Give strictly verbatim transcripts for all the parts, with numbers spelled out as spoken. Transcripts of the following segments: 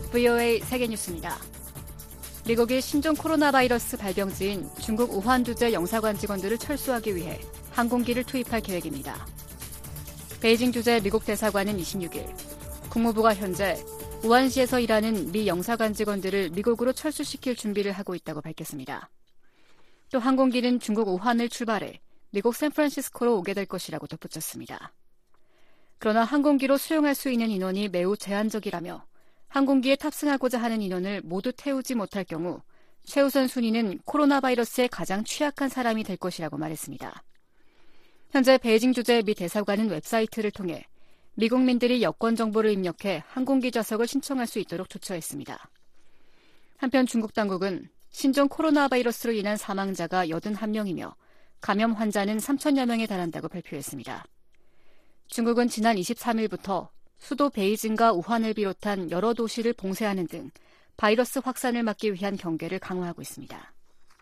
브이오에이 세계뉴스입니다. 미국이 신종 코로나 바이러스 발병지인 중국 우한 주재 영사관 직원들을 철수하기 위해 항공기를 투입할 계획입니다. 베이징 주재 미국 대사관은 이십육 일 국무부가 현재 우한시에서 일하는 미 영사관 직원들을 미국으로 철수시킬 준비를 하고 있다고 밝혔습니다. 또 항공기는 중국 우한을 출발해 미국 샌프란시스코로 오게 될 것이라고 덧붙였습니다. 그러나 항공기로 수용할 수 있는 인원이 매우 제한적이라며 항공기에 탑승하고자 하는 인원을 모두 태우지 못할 경우 최우선 순위는 코로나 바이러스에 가장 취약한 사람이 될 것이라고 말했습니다. 현재 베이징 주재 미 대사관은 웹사이트를 통해 미국민들이 여권 정보를 입력해 항공기 좌석을 신청할 수 있도록 조처했습니다. 한편 중국 당국은 신종 코로나 바이러스로 인한 사망자가 팔십일 명이며 감염 환자는 삼천여 명에 달한다고 발표했습니다. 중국은 지난 이십삼 일부터 수도 베이징과 우한을 비롯한 여러 도시를 봉쇄하는 등 바이러스 확산을 막기 위한 경계를 강화하고 있습니다.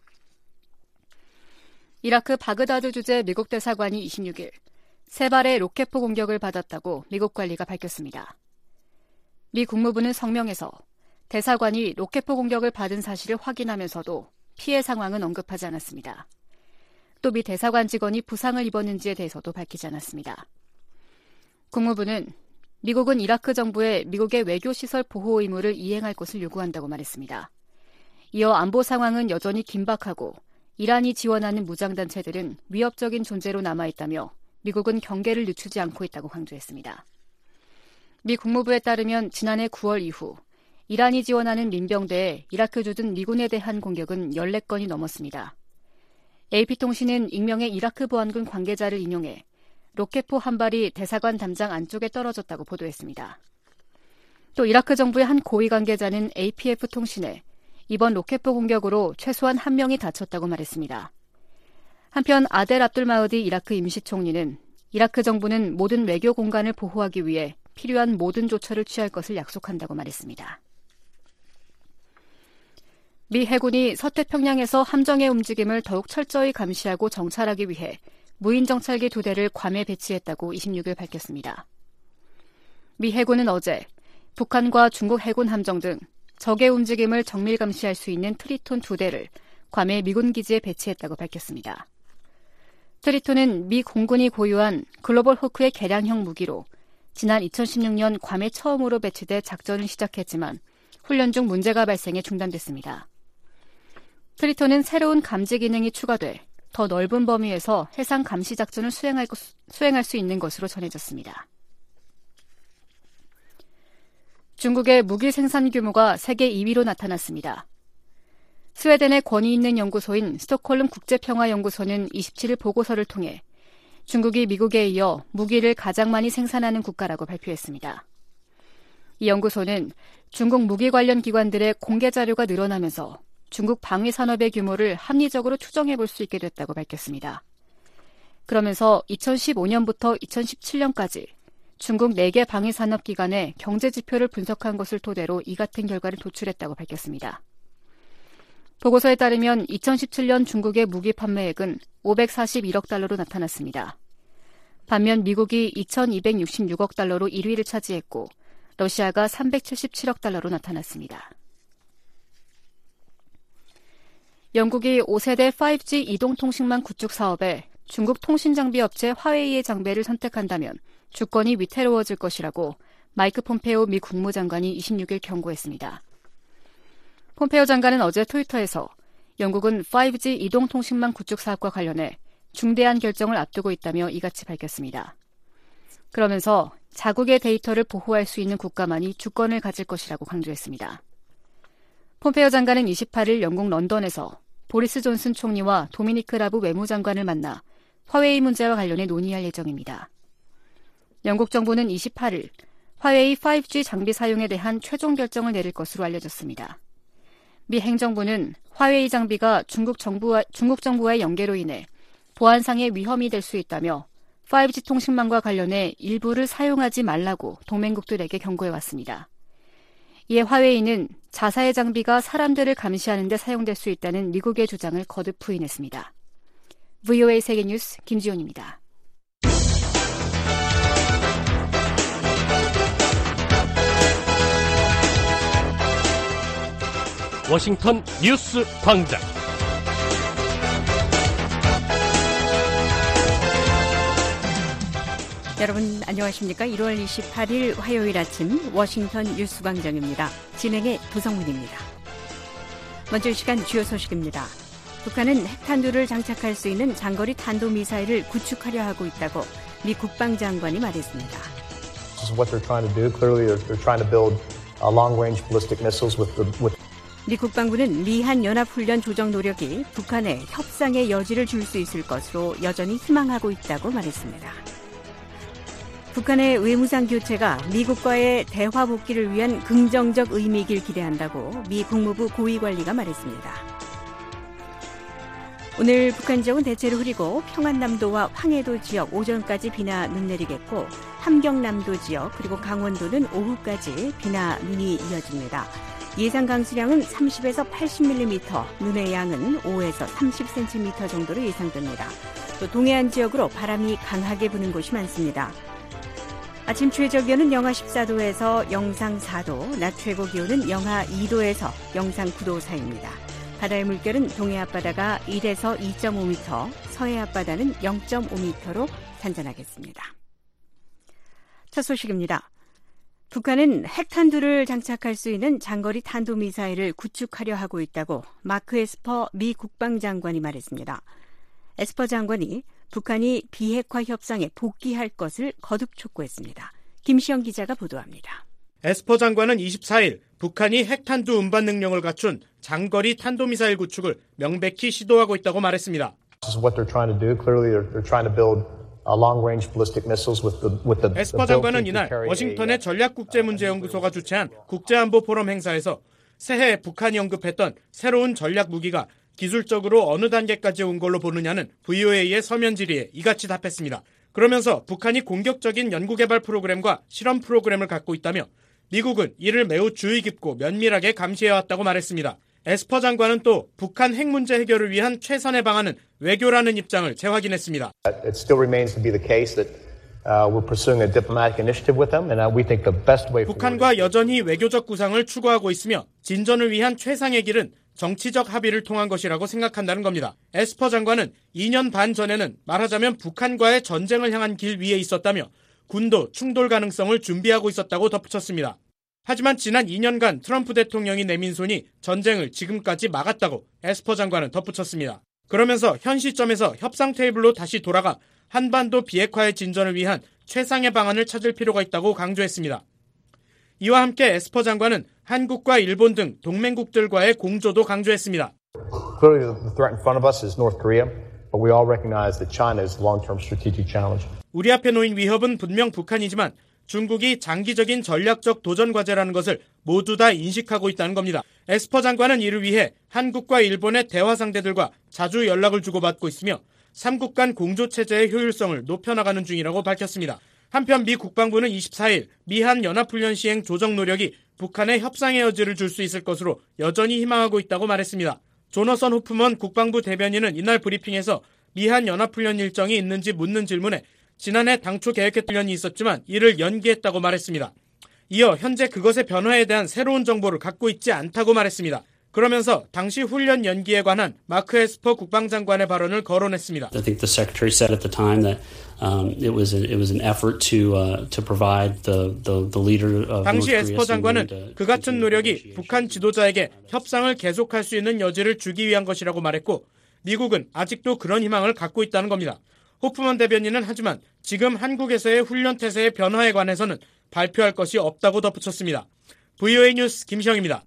이라크 바그다드 주재 미국 대사관이 이십육 일 세 발의 로켓포 공격을 받았다고 미국 관리가 밝혔습니다. 미 국무부는 성명에서 대사관이 로켓포 공격을 받은 사실을 확인하면서도 피해 상황은 언급하지 않았습니다. 또 미 대사관 직원이 부상을 입었는지에 대해서도 밝히지 않았습니다. 국무부는 미국은 이라크 정부에 미국의 외교시설 보호 의무를 이행할 것을 요구한다고 말했습니다. 이어 안보 상황은 여전히 긴박하고 이란이 지원하는 무장단체들은 위협적인 존재로 남아있다며 미국은 경계를 늦추지 않고 있다고 강조했습니다. 미 국무부에 따르면 지난해 구월 이후 이란이 지원하는 민병대에 이라크 주둔 미군에 대한 공격은 열네 건이 넘었습니다. 에이피통신은 익명의 이라크 보안군 관계자를 인용해 로켓포 한 발이 대사관 담장 안쪽에 떨어졌다고 보도했습니다. 또 이라크 정부의 한 고위 관계자는 에이피에프통신에 이번 로켓포 공격으로 최소한 한 명이 다쳤다고 말했습니다. 한편 아델 압둘 마흐디 이라크 임시총리는 이라크 정부는 모든 외교 공간을 보호하기 위해 필요한 모든 조처를 취할 것을 약속한다고 말했습니다. 미 해군이 서태평양에서 함정의 움직임을 더욱 철저히 감시하고 정찰하기 위해 무인 정찰기 두 대를 괌에 배치했다고 이십육 일 밝혔습니다. 미 해군은 어제 북한과 중국 해군 함정 등 적의 움직임을 정밀 감시할 수 있는 트리톤 두 대를 괌의 미군 기지에 배치했다고 밝혔습니다. 트리톤은 미 공군이 보유한 글로벌 호크의 개량형 무기로 지난 이천십육 년 괌에 처음으로 배치돼 작전을 시작했지만 훈련 중 문제가 발생해 중단됐습니다. 트리톤은 새로운 감지 기능이 추가돼 더 넓은 범위에서 해상 감시 작전을 수행할, 것, 수행할 수 있는 것으로 전해졌습니다. 중국의 무기 생산 규모가 세계 이 위로 나타났습니다. 스웨덴의 권위 있는 연구소인 스톡홀름 국제평화연구소는 이십칠 일 보고서를 통해 중국이 미국에 이어 무기를 가장 많이 생산하는 국가라고 발표했습니다. 이 연구소는 중국 무기 관련 기관들의 공개 자료가 늘어나면서 중국 방위 산업의 규모를 합리적으로 추정해 볼 수 있게 됐다고 밝혔습니다. 그러면서 이천십오 년부터 이천십칠 년까지 중국 네 개 방위 산업 기관의 경제 지표를 분석한 것을 토대로 이 같은 결과를 도출했다고 밝혔습니다. 보고서에 따르면 이천십칠 년 중국의 무기 판매액은 오백사십일억 달러로 나타났습니다. 반면 미국이 이천이백육십육억 달러로 일 위를 차지했고 러시아가 삼백칠십칠억 달러로 나타났습니다. 영국이 오 세대 파이브지 이동통신망 구축 사업에 중국 통신장비 업체 화웨이의 장비를 선택한다면 주권이 위태로워질 것이라고 마이크 폼페오 미 국무장관이 이십육 일 경고했습니다. 폼페오 장관은 어제 트위터에서 영국은 파이브지 이동통신망 구축 사업과 관련해 중대한 결정을 앞두고 있다며 이같이 밝혔습니다. 그러면서 자국의 데이터를 보호할 수 있는 국가만이 주권을 가질 것이라고 강조했습니다. 폼페오 장관은 이십팔 일 영국 런던에서 보리스 존슨 총리와 도미니크 라브 외무장관을 만나 화웨이 문제와 관련해 논의할 예정입니다. 영국 정부는 이십팔 일 화웨이 파이브지 장비 사용에 대한 최종 결정을 내릴 것으로 알려졌습니다. 미 행정부는 화웨이 장비가 중국 정부와, 중국 정부와의 연계로 인해 보안상의 위험이 될 수 있다며 파이브지 통신망과 관련해 일부를 사용하지 말라고 동맹국들에게 경고해왔습니다. 이에 화웨이는 자사의 장비가 사람들을 감시하는 데 사용될 수 있다는 미국의 주장을 거듭 부인했습니다. 브이오에이 세계뉴스 김지훈입니다. 워싱턴 뉴스 광장. 여러분 안녕하십니까? 일월 이십팔일 화요일 아침 워싱턴 뉴스 광장입니다. 진행의 도성문입니다. 먼저 이 시간 주요 소식입니다. 북한은 핵탄두를 장착할 수 있는 장거리 탄도미사일을 구축하려 하고 있다고 미 국방장관이 말했습니다. This is what they're trying to do. Clearly, they're, they're trying to build uh, long-range ballistic missiles with the. With... 미 국방부는 미한 연합훈련 조정 노력이 북한의 협상의 여지를 줄 수 있을 것으로 여전히 희망하고 있다고 말했습니다. 북한의 외무상 교체가 미국과의 대화 복귀를 위한 긍정적 의미이길 기대한다고 미 국무부 고위관리가 말했습니다. 오늘 북한 지역은 대체로 흐리고 평안남도와 황해도 지역 오전까지 비나 눈 내리겠고 함경남도 지역 그리고 강원도는 오후까지 비나 눈이 이어집니다. 예상 강수량은 삼십에서 팔십 밀리미터, 눈의 양은 오에서 삼십 센티미터 정도로 예상됩니다. 또 동해안 지역으로 바람이 강하게 부는 곳이 많습니다. 아침 최저 기온은 영하 십사도에서 영상 사도, 낮 최고 기온은 영하 이도에서 영상 구도 사이입니다. 바다의 물결은 동해 앞바다가 일에서 이점오 미터, 서해 앞바다는 영점오 미터로 산전하겠습니다. 첫 소식입니다. 북한은 핵탄두를 장착할 수 있는 장거리 탄도미사일을 구축하려 하고 있다고 마크 에스퍼 미 국방장관이 말했습니다. 에스퍼 장관이 북한이 비핵화 협상에 복귀할 것을 거듭 촉구했습니다. 김시영 기자가 보도합니다. 에스퍼 장관은 이십사일 북한이 핵탄두 운반 능력을 갖춘 장거리 탄도미사일 구축을 명백히 시도하고 있다고 말했습니다. This is what they're trying to do. Clearly, they're, they're trying to build uh, long-range ballistic missiles with the with the. 에스퍼 장관은 이날 워싱턴의 전략국제문제연구소가 주최한 국제안보 포럼 행사에서 새해 북한이 언급했던 새로운 전략 무기가 기술적으로 어느 단계까지 온 걸로 보느냐는 브이오에이의 서면 질의에 이같이 답했습니다. 그러면서 북한이 공격적인 연구개발 프로그램과 실험 프로그램을 갖고 있다며 미국은 이를 매우 주의 깊고 면밀하게 감시해왔다고 말했습니다. 에스퍼 장관은 또 북한 핵 문제 해결을 위한 최선의 방안은 외교라는 입장을 재확인했습니다. It still remains to be the case that uh, we're pursuing a diplomatic initiative with them, and we think the best way. 북한과 여전히 외교적 구상을 추구하고 있으며 진전을 위한 최상의 길은 정치적 합의를 통한 것이라고 생각한다는 겁니다. 에스퍼 장관은 이 년 반 전에는 말하자면 북한과의 전쟁을 향한 길 위에 있었다며 군도 충돌 가능성을 준비하고 있었다고 덧붙였습니다. 하지만 지난 이 년간 트럼프 대통령이 내민 손이 전쟁을 지금까지 막았다고 에스퍼 장관은 덧붙였습니다. 그러면서 현 시점에서 협상 테이블로 다시 돌아가 한반도 비핵화의 진전을 위한 최상의 방안을 찾을 필요가 있다고 강조했습니다. 이와 함께 에스퍼 장관은 한국과 일본 등 동맹국들과의 공조도 강조했습니다. Clearly, the threat in front of us is North Korea, but we all recognize that China is a long-term strategic challenge. 우리 앞에 놓인 위협은 분명 북한이지만 중국이 장기적인 전략적 도전 과제라는 것을 모두 다 인식하고 있다는 겁니다. 에스퍼 장관은 이를 위해 한국과 일본의 대화 상대들과 자주 연락을 주고받고 있으며 삼국 간 공조 체제의 효율성을 높여나가는 중이라고 밝혔습니다. 한편 미 국방부는 이십사일 미한 연합훈련 시행 조정 노력이 북한의 협상의 여지를 줄 수 있을 것으로 여전히 희망하고 있다고 말했습니다. 조너선 호프먼 국방부 대변인은 이날 브리핑에서 미한 연합훈련 일정이 있는지 묻는 질문에 지난해 당초 계획했던 훈련이 있었지만 이를 연기했다고 말했습니다. 이어 현재 그것의 변화에 대한 새로운 정보를 갖고 있지 않다고 말했습니다. 그러면서 당시 훈련 연기에 관한 마크 에스퍼 국방장관의 발언을 거론했습니다. I think the secretary said at the time that um, it was a, it was an effort to uh, to provide the the the leader of 당시 North 에스퍼 Korea 장관은 그 같은 노력이 북한 지도자에게 협상을 계속할 수 있는 여지를 주기 위한 것이라고 말했고 미국은 아직도 그런 희망을 갖고 있다는 겁니다. 호프먼 대변인은 하지만 지금 한국에서의 훈련 태세의 변화에 관해서는 발표할 것이 없다고 덧붙였습니다. 브이오에이 뉴스 김시영입니다.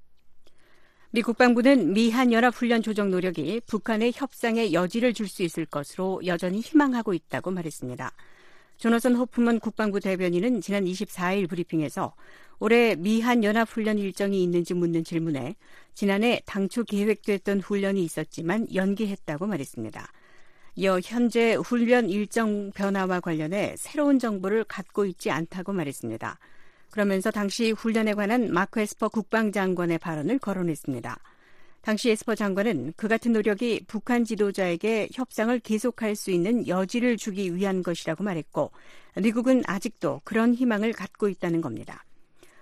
미 국방부는 미한 연합훈련 조정 노력이 북한의 협상에 여지를 줄 수 있을 것으로 여전히 희망하고 있다고 말했습니다. 조너선 호프먼 국방부 대변인은 지난 이십사일 브리핑에서 올해 미한 연합훈련 일정이 있는지 묻는 질문에 지난해 당초 계획됐던 훈련이 있었지만 연기했다고 말했습니다. 이어 현재 훈련 일정 변화와 관련해 새로운 정보를 갖고 있지 않다고 말했습니다. 그러면서 당시 훈련에 관한 마크 에스퍼 국방장관의 발언을 거론했습니다. 당시 에스퍼 장관은 그 같은 노력이 북한 지도자에게 협상을 계속할 수 있는 여지를 주기 위한 것이라고 말했고 미국은 아직도 그런 희망을 갖고 있다는 겁니다.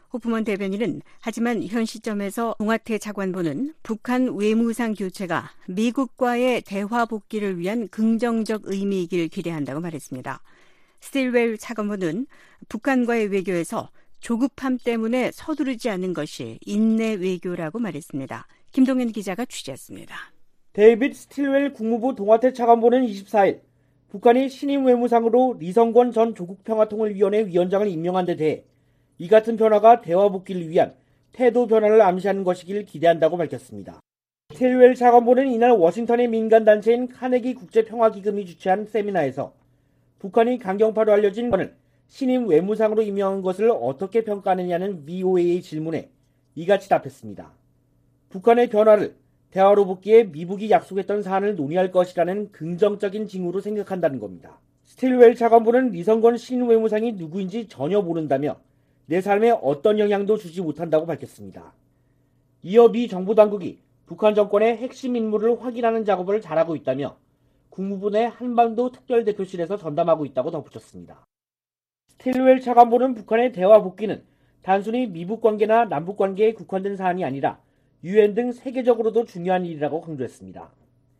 호프먼 대변인은 하지만 현 시점에서 동아태 차관보는 북한 외무상 교체가 미국과의 대화 복귀를 위한 긍정적 의미이길 기대한다고 말했습니다. 스틸웰 차관보는 북한과의 외교에서 조급함 때문에 서두르지 않는 것이 인내 외교라고 말했습니다. 김동현 기자가 취재했습니다. 데이빗 스틸웰 국무부 동아태 차관보는 이십사일 북한이 신임 외무상으로 리성권 전 조국평화통일위원회 위원장을 임명한 데 대해 이 같은 변화가 대화 복귀를 위한 태도 변화를 암시하는 것이길 기대한다고 밝혔습니다. 스틸웰 차관보는 이날 워싱턴의 민간단체인 카네기 국제평화기금이 주최한 세미나에서 북한이 강경파로 알려진 건을 신임 외무상으로 임명한 것을 어떻게 평가하느냐는 브이오에이의 질문에 이같이 답했습니다. 북한의 변화를 대화로 복귀에 미국이 약속했던 사안을 논의할 것이라는 긍정적인 징후로 생각한다는 겁니다. 스틸웰 차관보는 리성권 신임 외무상이 누구인지 전혀 모른다며 내 삶에 어떤 영향도 주지 못한다고 밝혔습니다. 이어 미 정부 당국이 북한 정권의 핵심 인물을 확인하는 작업을 잘하고 있다며 국무부 내 한반도 특별대표실에서 전담하고 있다고 덧붙였습니다. 스틸웰 차관보는 북한의 대화 복귀는 단순히 미북 관계나 남북 관계에 국한된 사안이 아니라 유엔 등 세계적으로도 중요한 일이라고 강조했습니다.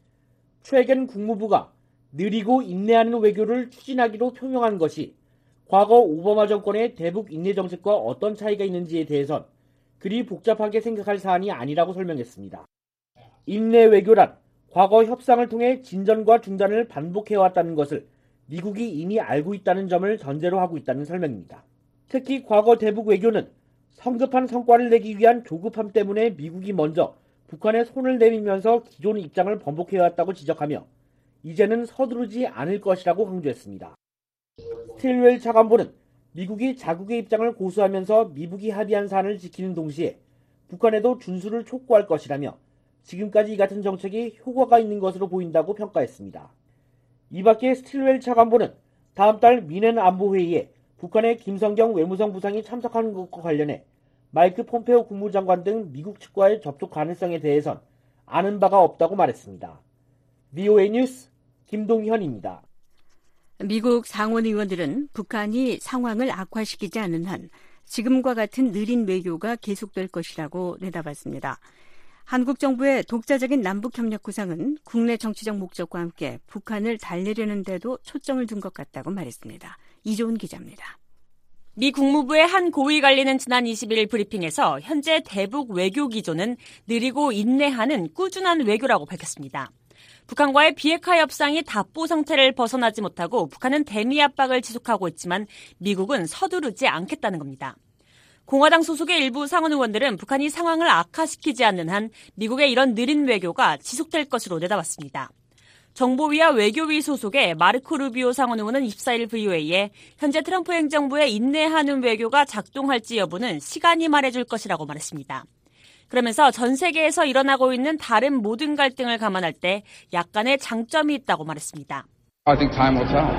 최근 국무부가 느리고 인내하는 외교를 추진하기로 표명한 것이 과거 오바마 정권의 대북 인내 정책과 어떤 차이가 있는지에 대해선 그리 복잡하게 생각할 사안이 아니라고 설명했습니다. 인내 외교란 과거 협상을 통해 진전과 중단을 반복해왔다는 것을 미국이 이미 알고 있다는 점을 전제로 하고 있다는 설명입니다. 특히 과거 대북 외교는 성급한 성과를 내기 위한 조급함 때문에 미국이 먼저 북한에 손을 내밀면서 기존 입장을 번복해왔다고 지적하며 이제는 서두르지 않을 것이라고 강조했습니다. 스틸웰 차관보는 미국이 자국의 입장을 고수하면서 미북이 합의한 사안을 지키는 동시에 북한에도 준수를 촉구할 것이라며 지금까지 이 같은 정책이 효과가 있는 것으로 보인다고 평가했습니다. 이 밖에 스틸웰 차관보는 다음 달 미넨 안보회의에 북한의 김성경 외무성 부상이 참석하는 것과 관련해 마이크 폼페오 국무장관 등 미국 측과의 접촉 가능성에 대해선 아는 바가 없다고 말했습니다. 브이오에이 뉴스 김동현입니다. 미국 상원 의원들은 북한이 상황을 악화시키지 않는 한 지금과 같은 느린 외교가 계속될 것이라고 내다봤습니다. 한국 정부의 독자적인 남북협력 구상은 국내 정치적 목적과 함께 북한을 달래려는 데도 초점을 둔 것 같다고 말했습니다. 이조은 기자입니다. 미 국무부의 한 고위 관리는 지난 이십일 브리핑에서 현재 대북 외교 기조는 느리고 인내하는 꾸준한 외교라고 밝혔습니다. 북한과의 비핵화 협상이 답보 상태를 벗어나지 못하고 북한은 대미 압박을 지속하고 있지만 미국은 서두르지 않겠다는 겁니다. 공화당 소속의 일부 상원 의원들은 북한이 상황을 악화시키지 않는 한 미국의 이런 느린 외교가 지속될 것으로 내다봤습니다. 정보위와 외교위 소속의 마르코 루비오 상원 의원은 이십사일 브이오에이에 현재 트럼프 행정부의 인내하는 외교가 작동할지 여부는 시간이 말해줄 것이라고 말했습니다. 그러면서 전 세계에서 일어나고 있는 다른 모든 갈등을 감안할 때 약간의 장점이 있다고 말했습니다. I think time will tell.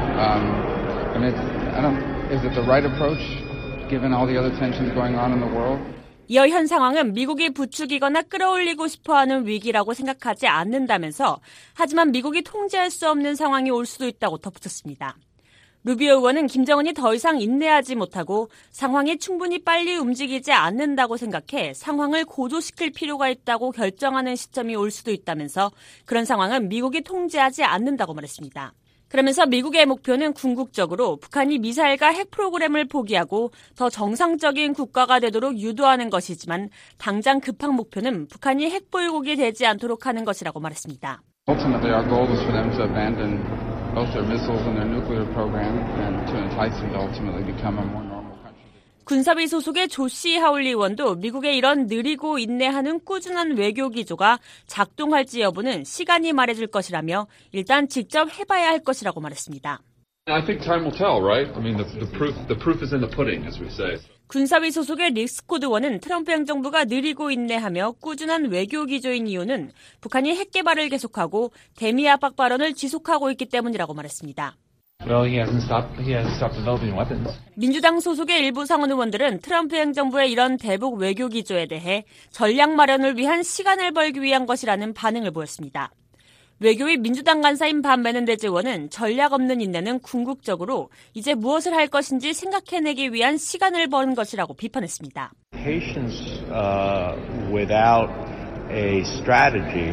Um, and it's, I don't, is it the right approach given all the other tensions going on in the world? 이어 현 상황은 미국이 부추기거나 끌어올리고 싶어하는 위기라고 생각하지 않는다면서 하지만 미국이 통제할 수 없는 상황이 올 수도 있다고 덧붙였습니다. 루비오 의원은 김정은이 더 이상 인내하지 못하고 상황이 충분히 빨리 움직이지 않는다고 생각해 상황을 고조시킬 필요가 있다고 결정하는 시점이 올 수도 있다면서 그런 상황은 미국이 통제하지 않는다고 말했습니다. 그러면서 미국의 목표는 궁극적으로 북한이 미사일과 핵 프로그램을 포기하고 더 정상적인 국가가 되도록 유도하는 것이지만 당장 급한 목표는 북한이 핵 보유국이 되지 않도록 하는 것이라고 말했습니다. Ultimately, our goal is for them to abandon both their missiles and their nuclear program and to entice them to ultimately become a more normal country. 군사위 소속의 조시 하울리 의원도 미국의 이런 느리고 인내하는 꾸준한 외교 기조가 작동할지 여부는 시간이 말해줄 것이라며 일단 직접 해봐야 할 것이라고 말했습니다. I think time will tell, right? I mean, the, the proof, the proof is in the pudding, as we say. 군사위 소속의 릭 스코드 의원은 트럼프 행정부가 느리고 인내하며 꾸준한 외교 기조인 이유는 북한이 핵 개발을 계속하고 대미 압박 발언을 지속하고 있기 때문이라고 말했습니다. Well, he hasn't stopped, he hasn't stopped developing weapons. 민주당 소속의 일부 상원 의원들은 트럼프 행정부의 이런 대북 외교 기조에 대해 전략 마련을 위한 시간을 벌기 위한 것이라는 반응을 보였습니다. 외교위 민주당 간사인 반 메넨데즈 의원은 전략 없는 인내는 궁극적으로 이제 무엇을 할 것인지 생각해내기 위한 시간을 버는 것이라고 비판했습니다. Patience uh, without a strategy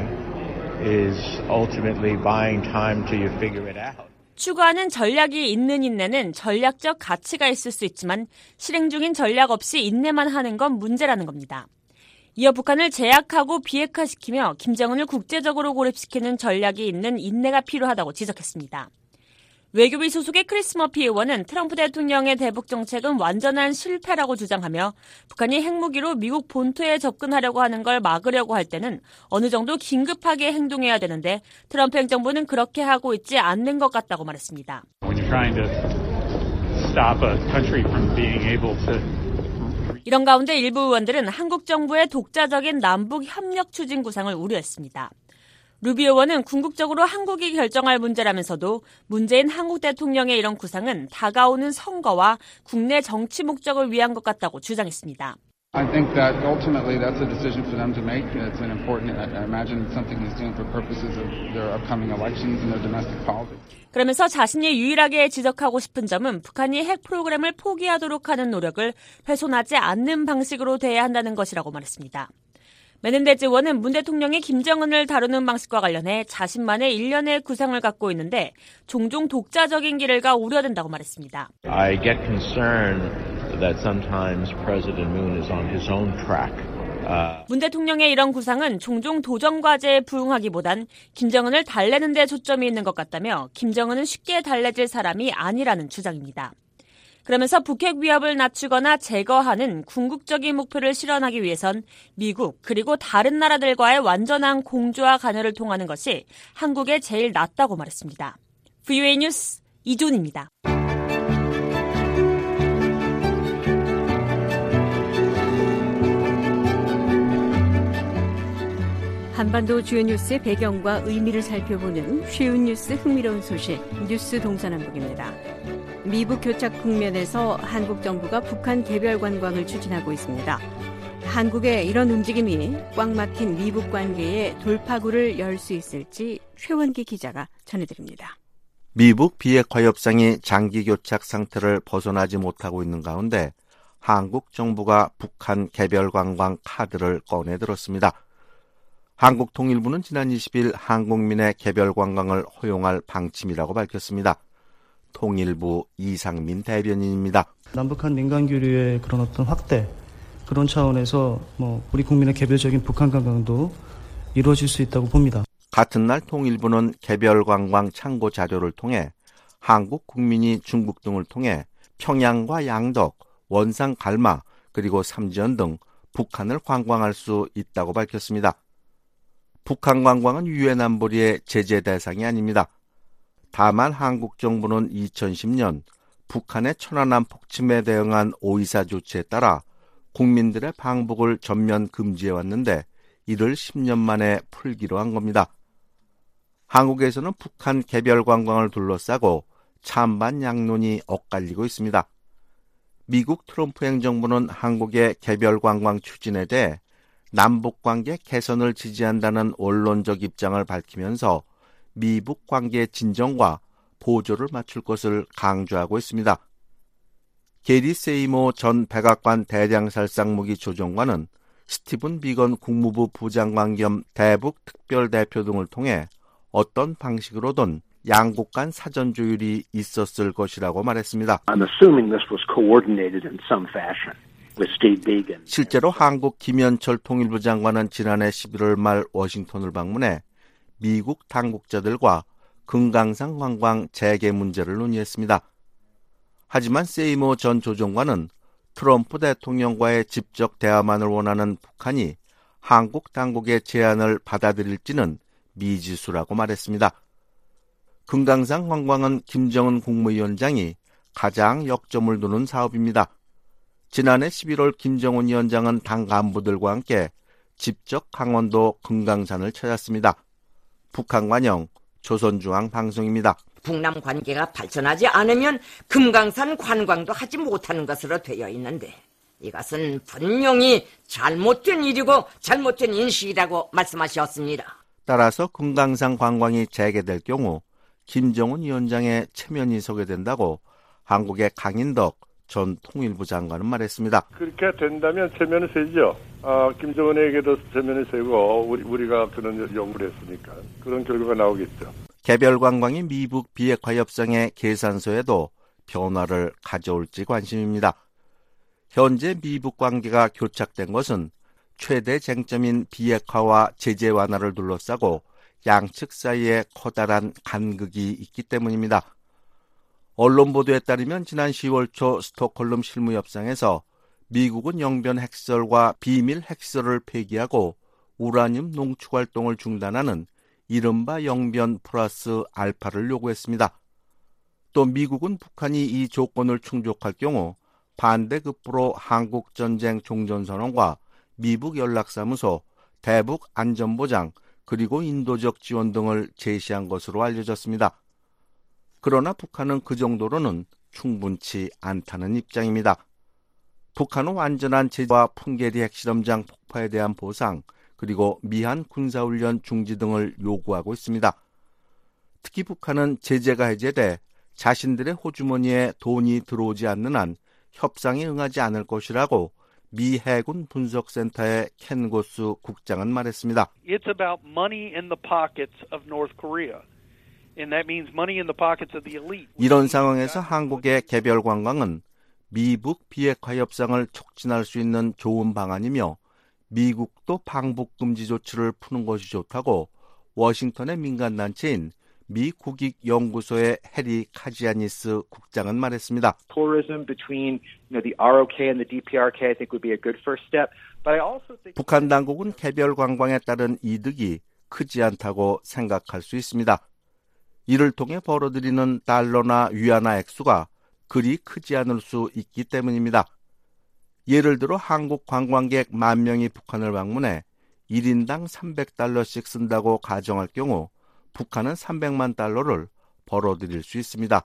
is ultimately buying time till you figure it out. 추구하는 전략이 있는 인내는 전략적 가치가 있을 수 있지만 실행 중인 전략 없이 인내만 하는 건 문제라는 겁니다. 이어 북한을 제약하고 비핵화시키며 김정은을 국제적으로 고립시키는 전략이 있는 인내가 필요하다고 지적했습니다. 외교비 소속의 크리스 머피 의원은 트럼프 대통령의 대북 정책은 완전한 실패라고 주장하며 북한이 핵무기로 미국 본토에 접근하려고 하는 걸 막으려고 할 때는 어느 정도 긴급하게 행동해야 되는데 트럼프 행정부는 그렇게 하고 있지 않는 것 같다고 말했습니다. When you're trying to stop a country from being able to 이런 가운데 일부 의원들은 한국 정부의 독자적인 남북 협력 추진 구상을 우려했습니다. 루비 의원은 궁극적으로 한국이 결정할 문제라면서도 문재인 한국 대통령의 이런 구상은 다가오는 선거와 국내 정치 목적을 위한 것 같다고 주장했습니다. I think that ultimately that's a decision for them to make. It's an important, I imagine it's something he's doing for purposes of their upcoming elections and their domestic politics. 그러면서 자신이 유일하게 지적하고 싶은 점은 북한이 핵 프로그램을 포기하도록 하는 노력을 훼손하지 않는 방식으로 대해야 한다는 것이라고 말했습니다. 메넨데즈 의원은 문 대통령이 김정은을 다루는 방식과 관련해 자신만의 일련의 구상을 갖고 있는데 종종 독자적인 길을 가 우려된다고 말했습니다. I get concerned that sometimes President Moon is on his own track. Uh... 문 대통령의 이런 구상은 종종 도전 과제에 부응하기보단 김정은을 달래는 데 초점이 있는 것 같다며 김정은은 쉽게 달래질 사람이 아니라는 주장입니다. 그러면서 북핵 위협을 낮추거나 제거하는 궁극적인 목표를 실현하기 위해선 미국 그리고 다른 나라들과의 완전한 공조와 간여를 통하는 것이 한국에 제일 낫다고 말했습니다. 브이오에이 뉴스 이존입니다. 한반도 주요 뉴스의 배경과 의미를 살펴보는 쉬운 뉴스 흥미로운 소식 뉴스 동서남북입니다. 미북 교착 국면에서 한국 정부가 북한 개별 관광을 추진하고 있습니다. 한국의 이런 움직임이 꽉 막힌 미북 관계에 돌파구를 열 수 있을지 최원기 기자가 전해드립니다. 미북 비핵화 협상이 장기 교착 상태를 벗어나지 못하고 있는 가운데 한국 정부가 북한 개별 관광 카드를 꺼내들었습니다. 한국통일부는 지난 이십 일 한국민의 개별 관광을 허용할 방침이라고 밝혔습니다. 통일부 이상민 대변인입니다. 남북한 민간교류의 그런 어떤 확대, 그런 차원에서 뭐 우리 국민의 개별적인 북한 관광도 이루어질 수 있다고 봅니다. 같은 날 통일부는 개별 관광 참고 자료를 통해 한국 국민이 중국 등을 통해 평양과 양덕, 원산 갈마, 그리고 삼지연 등 북한을 관광할 수 있다고 밝혔습니다. 북한 관광은 유엔 안보리의 제재 대상이 아닙니다. 다만 한국 정부는 이천십 년 북한의 천안함 폭침에 대응한 오이사 조치에 따라 국민들의 방북을 전면 금지해왔는데 이를 십 년 만에 풀기로 한 겁니다. 한국에서는 북한 개별 관광을 둘러싸고 찬반 양론이 엇갈리고 있습니다. 미국 트럼프 행정부는 한국의 개별 관광 추진에 대해 남북관계 개선을 지지한다는 원론적 입장을 밝히면서 미북 관계 진정과 보조를 맞출 것을 강조하고 있습니다. 게리 세이모 전 백악관 대량살상무기 조정관은 스티븐 비건 국무부 부장관 겸 대북 특별대표 등을 통해 어떤 방식으로든 양국 간 사전 조율이 있었을 것이라고 말했습니다. I'm assuming this was coordinated in some fashion. 실제로 한국 김현철 통일부 장관은 지난해 십일월 말 워싱턴을 방문해 미국 당국자들과 금강산 관광 재개 문제를 논의했습니다. 하지만 세이모 전 조정관은 트럼프 대통령과의 직접 대화만을 원하는 북한이 한국 당국의 제안을 받아들일지는 미지수라고 말했습니다. 금강산 관광은 김정은 국무위원장이 가장 역점을 두는 사업입니다. 지난해 십일월 김정은 위원장은 당 간부들과 함께 직접 강원도 금강산을 찾았습니다. 북한 관영 조선중앙방송입니다. 북남 관계가 발전하지 않으면 금강산 관광도 하지 못하는 것으로 되어 있는데 이것은 분명히 잘못된 일이고 잘못된 인식이라고 말씀하셨습니다. 따라서 금강산 관광이 재개될 경우 김정은 위원장의 체면이 서게 된다고 한국의 강인덕 전 통일부 장관은 말했습니다. 그렇게 된다면 체면은 세죠. 아, 김정은에게도 체면이 세고 우리, 우리가 그런 연구를 했으니까 그런 결과가 나오겠죠. 개별 관광이 미북 비핵화 협상의 계산서에도 변화를 가져올지 관심입니다. 현재 미북 관계가 교착된 것은 최대 쟁점인 비핵화와 제재 완화를 둘러싸고 양측 사이에 커다란 간극이 있기 때문입니다. 언론 보도에 따르면 지난 시월 초 스톡홀름 실무협상에서 미국은 영변 핵시설과 비밀 핵시설을 폐기하고 우라늄 농축 활동을 중단하는 이른바 영변 플러스 알파를 요구했습니다. 또 미국은 북한이 이 조건을 충족할 경우 반대급부로 한국전쟁 종전선언과 미북 연락사무소, 대북 안전보장, 그리고 인도적 지원 등을 제시한 것으로 알려졌습니다. 그러나 북한은 그 정도로는 충분치 않다는 입장입니다. 북한은 완전한 제재와 풍계리 핵실험장 폭파에 대한 보상, 그리고 미한 군사훈련 중지 등을 요구하고 있습니다. 특히 북한은 제재가 해제돼 자신들의 호주머니에 돈이 들어오지 않는 한 협상에 응하지 않을 것이라고 미 해군 분석센터의 켄 고스 국장은 말했습니다. It's about money in the pockets of North Korea. And that means money in the pockets of the elite. 이런 상황에서 한국의 개별 관광은 미북 비핵화 협상을 촉진할 수 있는 좋은 방안이며 미국도 방북 금지 조치를 푸는 것이 좋다고 워싱턴의 민간단체인 미 국익연구소의 해리 카지아니스 국장은 말했습니다. Tourism between you know, the 알오케이 and the 디피알케이 I think would be a good first step. But I also think 북한 당국은 개별 관광에 따른 이득이 크지 않다고 생각할 수 있습니다. 이를 통해 벌어들이는 달러나 위안화 액수가 그리 크지 않을 수 있기 때문입니다. 예를 들어 한국 관광객 만 명이 북한을 방문해 일 인당 삼백 달러씩 쓴다고 가정할 경우 북한은 삼백만 달러를 벌어들일 수 있습니다.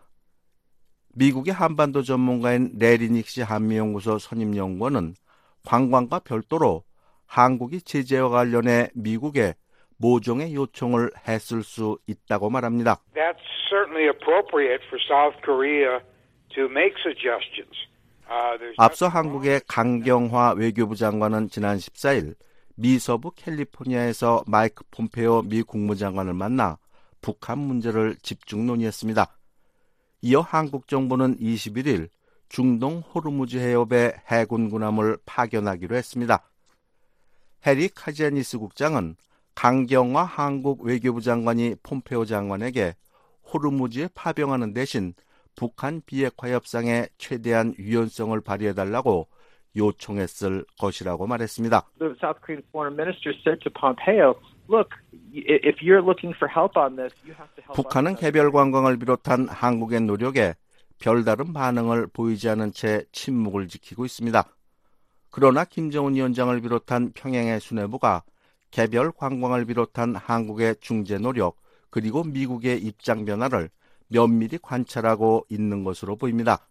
미국의 한반도 전문가인 레리 닉시 한미연구소 선임연구원은 관광과 별도로 한국이 제재와 관련해 미국에 모종의 요청을 했을 수 있다고 말합니다. That's certainly appropriate for South Korea to make suggestions. Uh, 앞서 한국의 강경화 외교부 장관은 지난 십사일 미 서부 캘리포니아에서 마이크 폼페오 미 국무장관을 만나 북한 문제를 집중 논의했습니다. 이어 한국 정부는 이십일일 중동 호르무즈 해협에 해군 군함을 파견하기로 했습니다. 해리 카지아니스 국장은 강경화 한국 외교부 장관이 폼페오 장관에게 호르무즈에 파병하는 대신 북한 비핵화 협상에 최대한 유연성을 발휘해달라고 요청했을 것이라고 말했습니다. The South Korean foreign minister said to Pompeo, look, if you're looking for help on this, you have to help. 북한은 개별 관광을 비롯한 한국의 노력에 별다른 반응을 보이지 않은 채 침묵을 지키고 있습니다. 그러나 김정은 위원장을 비롯한 평양의 수뇌부가 개별 관광을 비롯한 한국의 중재 노력 그리고 미국의 입장 변화를 면밀히 관찰하고 있는 것으로 보입니다.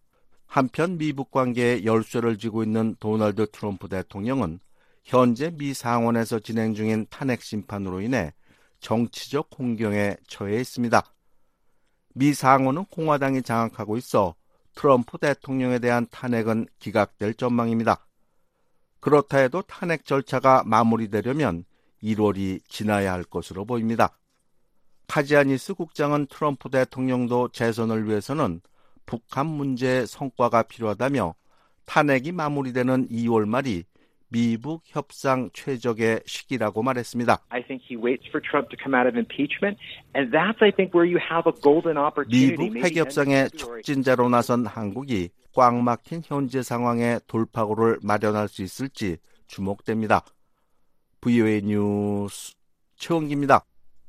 한편 미북 관계에 열쇠를 쥐고 있는 도널드 트럼프 대통령은 현재 미 상원에서 진행 중인 탄핵 심판으로 인해 정치적 공경에 처해 있습니다. 미 상원은 공화당이 장악하고 있어 트럼프 대통령에 대한 탄핵은 기각될 전망입니다. 그렇다 해도 탄핵 절차가 마무리되려면 일월이 지나야 할 것으로 보입니다. 카지아니스 국장은 트럼프 대통령도 재선을 위해서는 북한 문제의 성과가 필요하다며 탄핵이 마무리되는 이월 말이 미북 협상 최적의 시기라고 말했습니다. I think he waits for Trump to come out of impeachment, and that's I think where you have a golden opportunity. 미북 핵협상의 촉진자로 나선 한국이 꽉 막힌 현재 상황에 돌파구를 마련할 수 있을지 주목됩니다. 브이오에이 뉴스 최원기입니다.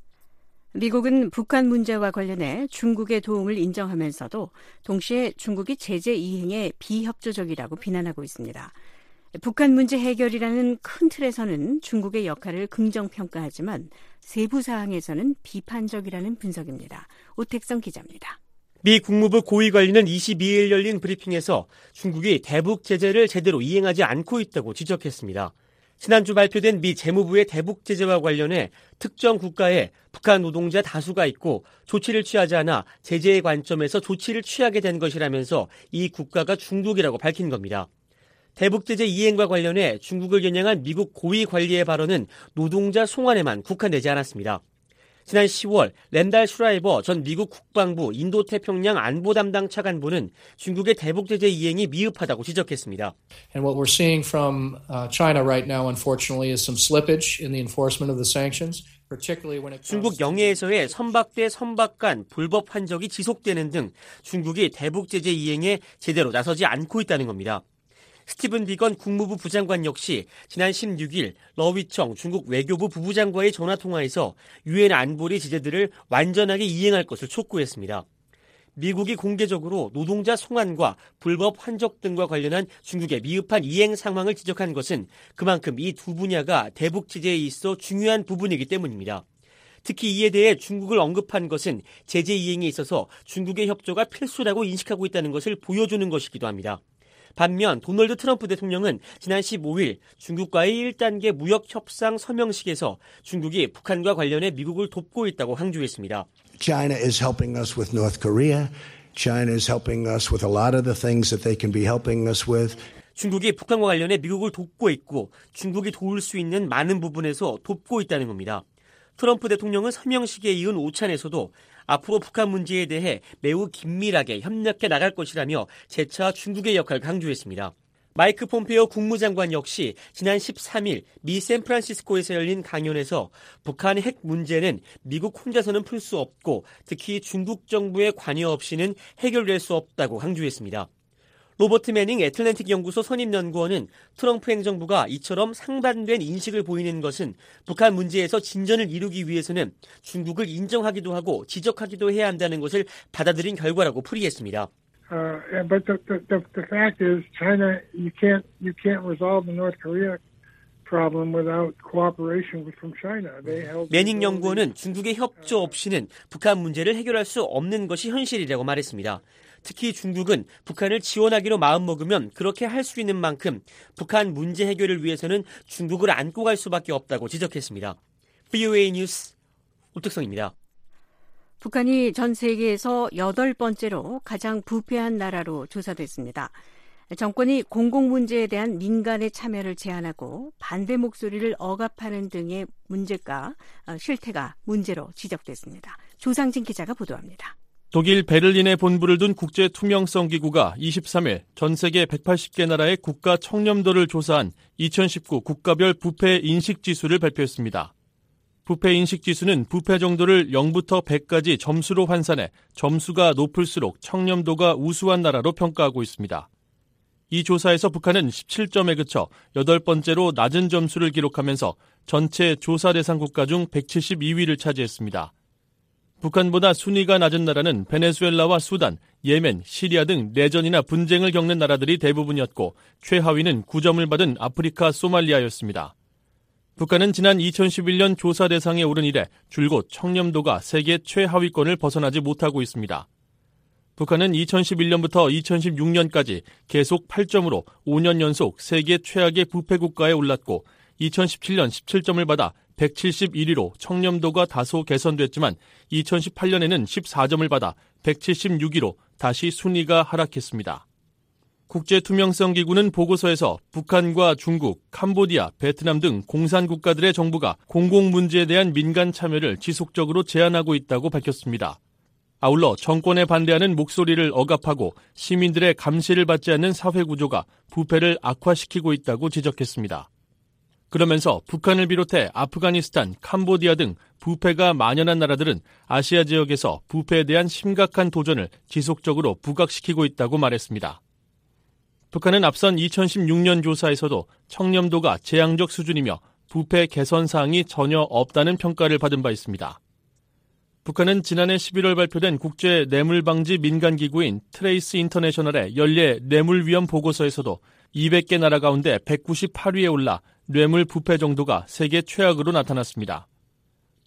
미국은 북한 문제와 관련해 중국의 도움을 인정하면서도 동시에 중국이 제재 이행에 비협조적이라고 비난하고 있습니다. 북한 문제 해결이라는 큰 틀에서는 중국의 역할을 긍정평가하지만 세부 사항에서는 비판적이라는 분석입니다. 오택성 기자입니다. 미 국무부 고위관리는 이십이일 열린 브리핑에서 중국이 대북 제재를 제대로 이행하지 않고 있다고 지적했습니다. 지난주 발표된 미 재무부의 대북 제재와 관련해 특정 국가에 북한 노동자 다수가 있고 조치를 취하지 않아 제재의 관점에서 조치를 취하게 된 것이라면서 이 국가가 중국이라고 밝힌 겁니다. 대북 제재 이행과 관련해 중국을 겨냥한 미국 고위 관리의 발언은 노동자 송환에만 국한되지 않았습니다. 지난 시월 랜달 슈라이버 전 미국 국방부 인도태평양 안보 담당 차관보는 중국의 대북 제재 이행이 미흡하다고 지적했습니다. And what we're seeing from uh, China right now, unfortunately, is some slippage in the enforcement of the sanctions. 중국 영해에서의 선박대 선박 간 불법 환적이 지속되는 등 중국이 대북 제재 이행에 제대로 나서지 않고 있다는 겁니다. 스티븐 비건 국무부 부장관 역시 지난 십육일 러위청 중국 외교부 부부장과의 전화통화에서 유엔 안보리 제재들을 완전하게 이행할 것을 촉구했습니다. 미국이 공개적으로 노동자 송환과 불법 환적 등과 관련한 중국의 미흡한 이행 상황을 지적한 것은 그만큼 이 두 분야가 대북 제재에 있어 중요한 부분이기 때문입니다. 특히 이에 대해 중국을 언급한 것은 제재 이행에 있어서 중국의 협조가 필수라고 인식하고 있다는 것을 보여주는 것이기도 합니다. 반면 도널드 트럼프 대통령은 지난 십오일 중국과의 일 단계 무역 협상 서명식에서 중국이 북한과 관련해 미국을 돕고 있다고 강조했습니다. China is helping us with North Korea. China is helping us with a lot of the things that they can be helping us with. 중국이 북한과 관련해 미국을 돕고 있고 중국이 도울 수 있는 많은 부분에서 돕고 있다는 겁니다. 트럼프 대통령은 서명식에 이은 오찬에서도 앞으로 북한 문제에 대해 매우 긴밀하게 협력해 나갈 것이라며 재차 중국의 역할을 강조했습니다. 마이크 폼페이오 국무장관 역시 지난 십삼일 미 샌프란시스코에서 열린 강연에서 북한의 핵 문제는 미국 혼자서는 풀 수 없고 특히 중국 정부의 관여 없이는 해결될 수 없다고 강조했습니다. 로버트 매닝 애틀랜틱 연구소 선임연구원은 트럼프 행정부가 이처럼 상반된 인식을 보이는 것은 북한 문제에서 진전을 이루기 위해서는 중국을 인정하기도 하고 지적하기도 해야 한다는 것을 받아들인 결과라고 풀이했습니다. Uh, but the, the, the, the fact is, China, you can't, you can't resolve the North Korea problem without cooperation from China. They held. 매닝 연구원은 중국의 협조 없이는 북한 문제를 해결할 수 없는 것이 현실이라고 말했습니다. 특히 중국은 북한을 지원하기로 마음먹으면 그렇게 할 수 있는 만큼 북한 문제 해결을 위해서는 중국을 안고 갈 수밖에 없다고 지적했습니다. 브이오에이 뉴스 오특성입니다. 북한이 전 세계에서 여덟 번째로 가장 부패한 나라로 조사됐습니다. 정권이 공공문제에 대한 민간의 참여를 제한하고 반대 목소리를 억압하는 등의 문제가, 실태가 문제로 지적됐습니다. 조상진 기자가 보도합니다. 독일 베를린에 본부를 둔 국제투명성기구가 이십삼일 전 세계 백팔십 개 나라의 국가 청렴도를 조사한 이천십구 국가별 부패 인식지수를 발표했습니다. 부패 인식지수는 부패 정도를 영부터 백까지 점수로 환산해 점수가 높을수록 청렴도가 우수한 나라로 평가하고 있습니다. 이 조사에서 북한은 십칠 점에 그쳐 여덟 번째로 낮은 점수를 기록하면서 전체 조사 대상 국가 중 백칠십이위를 차지했습니다. 북한보다 순위가 낮은 나라는 베네수엘라와 수단, 예멘, 시리아 등 내전이나 분쟁을 겪는 나라들이 대부분이었고 최하위는 구 점을 받은 아프리카 소말리아였습니다. 북한은 지난 이천십일년 조사 대상에 오른 이래 줄곧 청렴도가 세계 최하위권을 벗어나지 못하고 있습니다. 북한은 이천십일년부터 이천십육년까지 계속 팔 점으로 오 년 연속 세계 최악의 부패 국가에 올랐고 이천십칠년 십칠 점을 받아 백칠십일위로 청렴도가 다소 개선됐지만 이천십팔년에는 십사 점을 받아 백칠십육위로 다시 순위가 하락했습니다. 국제투명성기구는 보고서에서 북한과 중국, 캄보디아, 베트남 등 공산국가들의 정부가 공공문제에 대한 민간 참여를 지속적으로 제한하고 있다고 밝혔습니다. 아울러 정권에 반대하는 목소리를 억압하고 시민들의 감시를 받지 않는 사회구조가 부패를 악화시키고 있다고 지적했습니다. 그러면서 북한을 비롯해 아프가니스탄, 캄보디아 등 부패가 만연한 나라들은 아시아 지역에서 부패에 대한 심각한 도전을 지속적으로 부각시키고 있다고 말했습니다. 북한은 앞선 이천십육년 조사에서도 청렴도가 재앙적 수준이며 부패 개선 사항이 전혀 없다는 평가를 받은 바 있습니다. 북한은 지난해 십일월 발표된 국제 뇌물방지 민간기구인 트레이스 인터내셔널의 연례 뇌물위험 보고서에서도 이백 개 나라 가운데 백구십팔위에 올라 뇌물 부패 정도가 세계 최악으로 나타났습니다.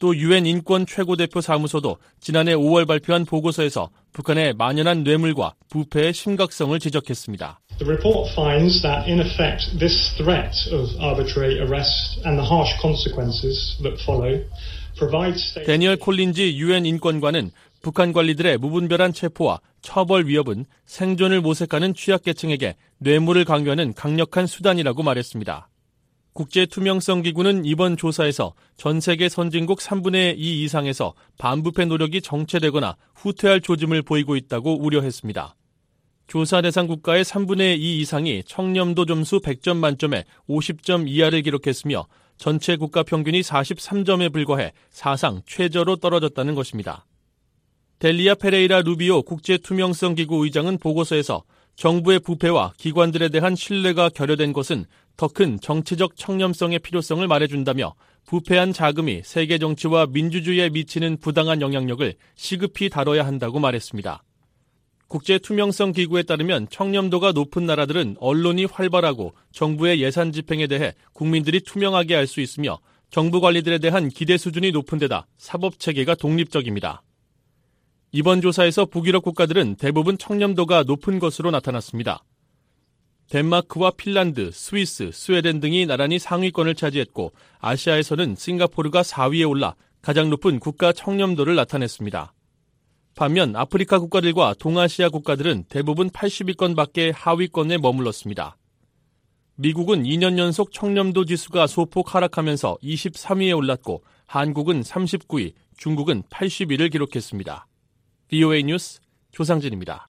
또 유엔 인권 최고대표 사무소도 지난해 오월 발표한 보고서에서 북한의 만연한 뇌물과 부패의 심각성을 지적했습니다. The report finds that in effect this threat of arbitrary arrest and the harsh consequences that follow provide state... 데니얼 콜린지 유엔 인권관은 북한 관리들의 무분별한 체포와 처벌 위협은 생존을 모색하는 취약계층에게 뇌물을 강요하는 강력한 수단이라고 말했습니다. 국제투명성기구는 이번 조사에서 전 세계 선진국 삼분의 이 이상에서 반부패 노력이 정체되거나 후퇴할 조짐을 보이고 있다고 우려했습니다. 조사 대상 국가의 삼분의 이 이상이 청렴도 점수 백 점 만점에 오십 점 이하를 기록했으며 전체 국가 평균이 사십삼 점에 불과해 사상 최저로 떨어졌다는 것입니다. 델리아 페레이라 루비오 국제투명성기구 의장은 보고서에서 정부의 부패와 기관들에 대한 신뢰가 결여된 것은 더 큰 정치적 청렴성의 필요성을 말해준다며 부패한 자금이 세계 정치와 민주주의에 미치는 부당한 영향력을 시급히 다뤄야 한다고 말했습니다. 국제투명성기구에 따르면 청렴도가 높은 나라들은 언론이 활발하고 정부의 예산 집행에 대해 국민들이 투명하게 알 수 있으며 정부 관리들에 대한 기대 수준이 높은 데다 사법체계가 독립적입니다. 이번 조사에서 북유럽 국가들은 대부분 청렴도가 높은 것으로 나타났습니다. 덴마크와 핀란드, 스위스, 스웨덴 등이 나란히 상위권을 차지했고 아시아에서는 싱가포르가 사 위에 올라 가장 높은 국가 청렴도를 나타냈습니다. 반면 아프리카 국가들과 동아시아 국가들은 대부분 팔십 위권 밖의 하위권에 머물렀습니다. 미국은 이 년 연속 청렴도 지수가 소폭 하락하면서 이십삼 위에 올랐고 한국은 삼십구 위, 중국은 팔십 위를 기록했습니다. 브이오에이 뉴스 조상진입니다.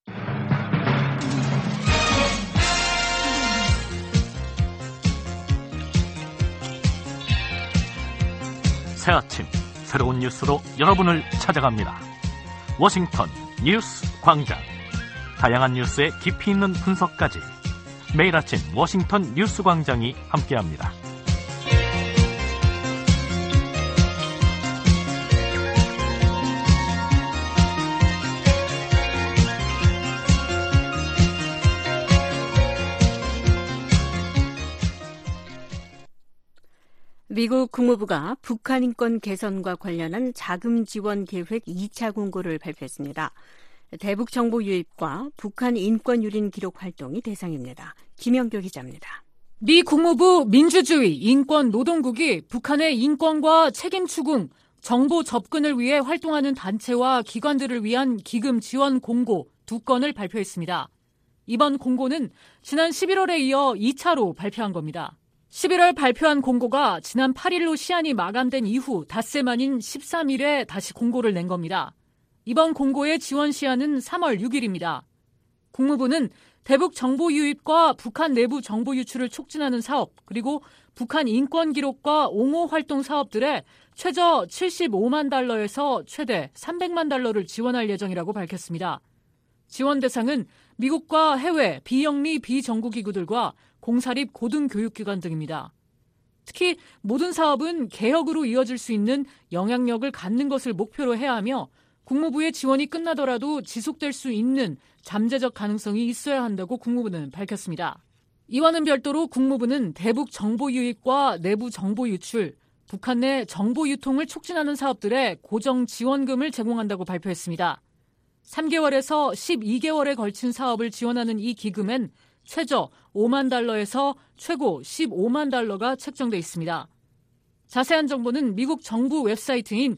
새 아침 새로운 뉴스로 여러분을 찾아갑니다. 워싱턴 뉴스 광장. 다양한 뉴스의 깊이 있는 분석까지 매일 아침 워싱턴 뉴스 광장이 함께합니다. 미국 국무부가 북한 인권 개선과 관련한 자금 지원 계획 이 차 공고를 발표했습니다. 대북 정보 유입과 북한 인권 유린 기록 활동이 대상입니다. 김영교 기자입니다. 미 국무부 민주주의 인권 노동국이 북한의 인권과 책임 추궁, 정보 접근을 위해 활동하는 단체와 기관들을 위한 기금 지원 공고 두 건을 발표했습니다. 이번 공고는 지난 십일월에 이어 이 차로 발표한 겁니다. 십일월 발표한 공고가 지난 팔 일로 시한이 마감된 이후 닷새 만인 십삼 일에 다시 공고를 낸 겁니다. 이번 공고의 지원 시한은 삼월 육 일입니다. 국무부는 대북 정보 유입과 북한 내부 정보 유출을 촉진하는 사업, 그리고 북한 인권 기록과 옹호 활동 사업들에 최저 칠십오만 달러에서 최대 삼백만 달러를 지원할 예정이라고 밝혔습니다. 지원 대상은 미국과 해외 비영리 비정부기구들과 공사립 고등교육기관 등입니다. 특히 모든 사업은 개혁으로 이어질 수 있는 영향력을 갖는 것을 목표로 해야 하며 국무부의 지원이 끝나더라도 지속될 수 있는 잠재적 가능성이 있어야 한다고 국무부는 밝혔습니다. 이와는 별도로 국무부는 대북 정보 유입과 내부 정보 유출, 북한 내 정보 유통을 촉진하는 사업들에 고정 지원금을 제공한다고 발표했습니다. 삼 개월에서 십이 개월에 걸친 사업을 지원하는 이 기금엔 최저 오만 달러에서 최고 십오만 달러가 책정돼 있습니다. 자세한 정보는 미국 정부 웹사이트인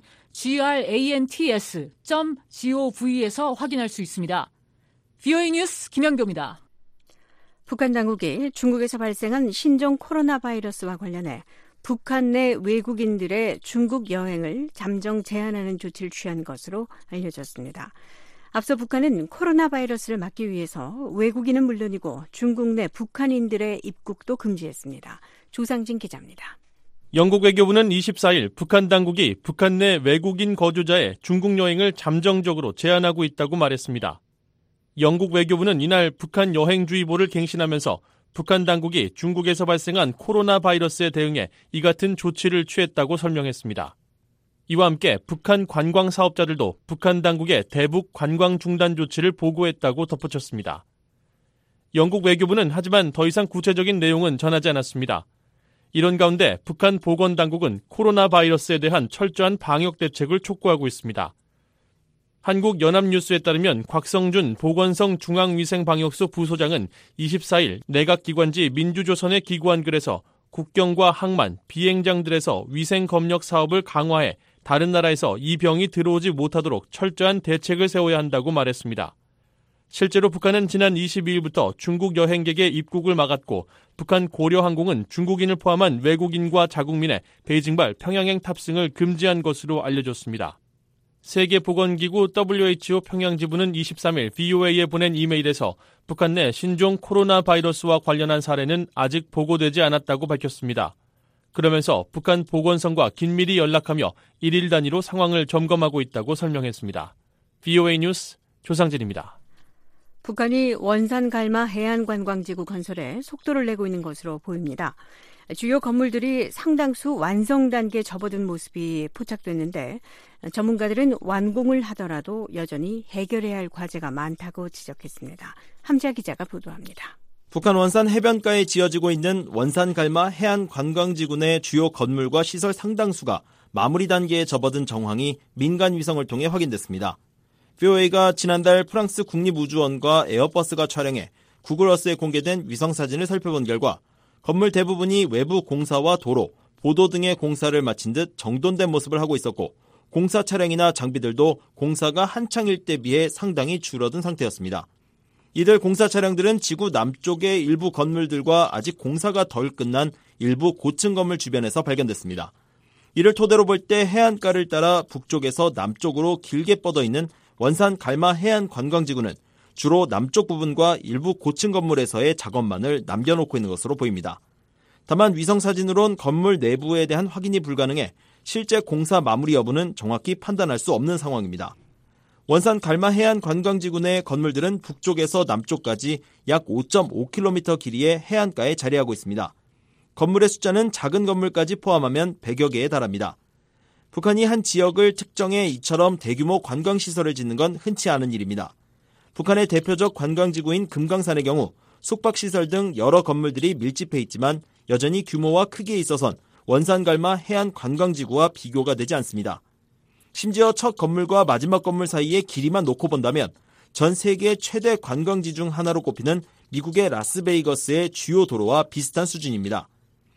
grants 점 gov에서 확인할 수 있습니다. 브이오에이 뉴스 김영교입니다. 북한 당국이 중국에서 발생한 신종 코로나 바이러스와 관련해 북한 내 외국인들의 중국 여행을 잠정 제한하는 조치를 취한 것으로 알려졌습니다. 앞서 북한은 코로나 바이러스를 막기 위해서 외국인은 물론이고 중국 내 북한인들의 입국도 금지했습니다. 조상진 기자입니다. 영국 외교부는 이십사 일 북한 당국이 북한 내 외국인 거주자의 중국 여행을 잠정적으로 제한하고 있다고 말했습니다. 영국 외교부는 이날 북한 여행주의보를 갱신하면서 북한 당국이 중국에서 발생한 코로나 바이러스에 대응해 이 같은 조치를 취했다고 설명했습니다. 이와 함께 북한 관광 사업자들도 북한 당국의 대북 관광 중단 조치를 보고했다고 덧붙였습니다. 영국 외교부는 하지만 더 이상 구체적인 내용은 전하지 않았습니다. 이런 가운데 북한 보건당국은 코로나 바이러스에 대한 철저한 방역 대책을 촉구하고 있습니다. 한국연합뉴스에 따르면 곽성준 보건성 중앙위생방역소 부소장은 이십사일 내각기관지 민주조선에 기고한 글에서 국경과 항만, 비행장들에서 위생검역 사업을 강화해 다른 나라에서 이 병이 들어오지 못하도록 철저한 대책을 세워야 한다고 말했습니다. 실제로 북한은 지난 이십이일부터 중국 여행객의 입국을 막았고 북한 고려항공은 중국인을 포함한 외국인과 자국민의 베이징발 평양행 탑승을 금지한 것으로 알려졌습니다. 세계보건기구 더블유에이치오 평양지부는 이십삼일 브이오에이에 보낸 이메일에서 북한 내 신종 코로나 바이러스와 관련한 사례는 아직 보고되지 않았다고 밝혔습니다. 그러면서 북한 보건성과 긴밀히 연락하며 일일 단위로 상황을 점검하고 있다고 설명했습니다. 브이오에이 뉴스 조상진입니다. 북한이 원산 갈마 해안관광지구 건설에 속도를 내고 있는 것으로 보입니다. 주요 건물들이 상당수 완성 단계에 접어든 모습이 포착됐는데 전문가들은 완공을 하더라도 여전히 해결해야 할 과제가 많다고 지적했습니다. 함지아 기자가 보도합니다. 북한 원산 해변가에 지어지고 있는 원산 갈마 해안관광지구 내 주요 건물과 시설 상당수가 마무리 단계에 접어든 정황이 민간 위성을 통해 확인됐습니다. 브이오에이가 지난달 프랑스 국립우주원과 에어버스가 촬영해 구글어스에 공개된 위성사진을 살펴본 결과 건물 대부분이 외부 공사와 도로, 보도 등의 공사를 마친 듯 정돈된 모습을 하고 있었고 공사 차량이나 장비들도 공사가 한창일 때 비해 상당히 줄어든 상태였습니다. 이들 공사 차량들은 지구 남쪽의 일부 건물들과 아직 공사가 덜 끝난 일부 고층 건물 주변에서 발견됐습니다. 이를 토대로 볼 때 해안가를 따라 북쪽에서 남쪽으로 길게 뻗어있는 원산 갈마 해안관광지구는 주로 남쪽 부분과 일부 고층 건물에서의 작업만을 남겨놓고 있는 것으로 보입니다. 다만 위성사진으론 건물 내부에 대한 확인이 불가능해 실제 공사 마무리 여부는 정확히 판단할 수 없는 상황입니다. 원산 갈마 해안관광지구 내 건물들은 북쪽에서 남쪽까지 약 오 점 오 킬로미터 길이의 해안가에 자리하고 있습니다. 건물의 숫자는 작은 건물까지 포함하면 백여 개에 달합니다. 북한이 한 지역을 특정해 이처럼 대규모 관광시설을 짓는 건 흔치 않은 일입니다. 북한의 대표적 관광지구인 금강산의 경우 숙박시설 등 여러 건물들이 밀집해 있지만 여전히 규모와 크기에 있어선 원산갈마 해안관광지구와 비교가 되지 않습니다. 심지어 첫 건물과 마지막 건물 사이의 길이만 놓고 본다면 전 세계 최대 관광지 중 하나로 꼽히는 미국의 라스베이거스의 주요 도로와 비슷한 수준입니다.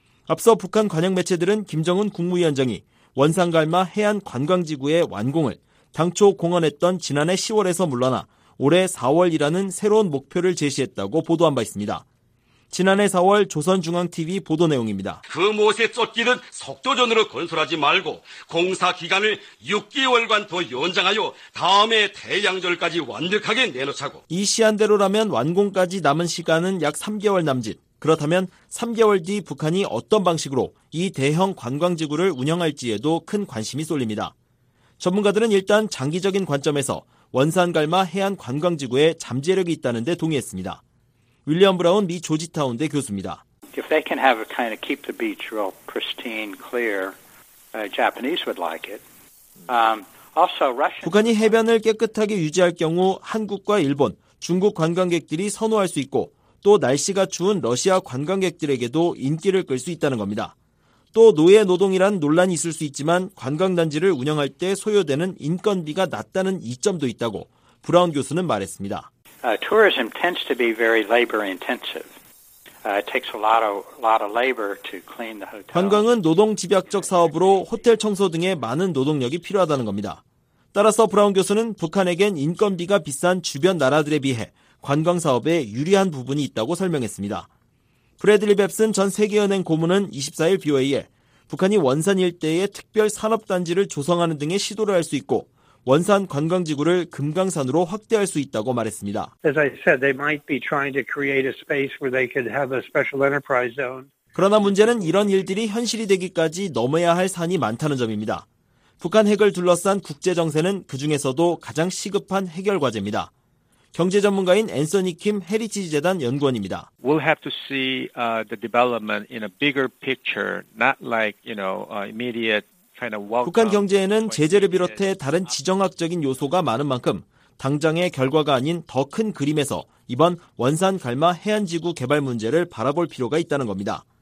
앞서 북한 관영 매체들은 김정은 국무위원장이 원산갈마 해안관광지구의 완공을 당초 공언했던 지난해 시월에서 물러나 올해 사월이라는 새로운 목표를 제시했다고 보도한 바 있습니다. 지난해 사월 조선중앙티비 보도 내용입니다. 그 못에 쫓기듯 속도전으로 건설하지 말고 공사 기간을 육 개월간 더 연장하여 다음해 태양절까지 완벽하게 내놓자고. 이 시한대로라면 완공까지 남은 시간은 약 삼 개월 남짓. 그렇다면 삼 개월 뒤 북한이 어떤 방식으로 이 대형 관광지구를 운영할지에도 큰 관심이 쏠립니다. 전문가들은 일단 장기적인 관점에서 원산갈마 해안관광지구에 잠재력이 있다는 데 동의했습니다. 윌리엄 브라운 미 조지타운대 교수입니다. If they can have a kind of keep the beach real pristine, clear, uh, Japanese would like it. Um, also Russian. 북한이 해변을 깨끗하게 유지할 경우 한국과 일본, 중국 관광객들이 선호할 수 있고 또 날씨가 추운 러시아 관광객들에게도 인기를 끌 수 있다는 겁니다. 또 노예 노동이란 논란이 있을 수 있지만 관광단지를 운영할 때 소요되는 인건비가 낮다는 이점도 있다고 브라운 교수는 말했습니다. Uh, tourism tends to be very labor intensive. Uh, it takes a lot of lot of labor to clean the hotel. 관광은 노동 집약적 사업으로 호텔 청소 등의 많은 노동력이 필요하다는 겁니다. 따라서 브라운 교수는 북한에겐 인건비가 비싼 주변 나라들에 비해 관광 사업에 유리한 부분이 있다고 설명했습니다. 브래들리 뱁슨 전 세계은행 고문은 이십사일 브이오에이에 북한이 원산 일대에 특별 산업단지를 조성하는 등의 시도를 할 수 있고 원산 관광지구를 금강산으로 확대할 수 있다고 말했습니다. As I said, they might be trying to create a space where they could have a special enterprise zone. 그러나 문제는 이런 일들이 현실이 되기까지 넘어야 할 산이 많다는 점입니다. 북한 핵을 둘러싼 국제정세는 그중에서도 가장 시급한 해결 과제입니다. 경제 전문가인 앤서니 킴 헤리티지 재단 연구원입니다. We'll have to see uh, the development in a bigger picture, not like, you know, uh, immediate kind of welcome. 북한 경제에는 제재를 비롯해 다른 지정학적인 요소가 많은 만큼 당장의 결과가 아닌 더 큰 그림에서 이번 원산 갈마 해안지구 개발 문제를 바라볼 필요가 있다는 겁니다.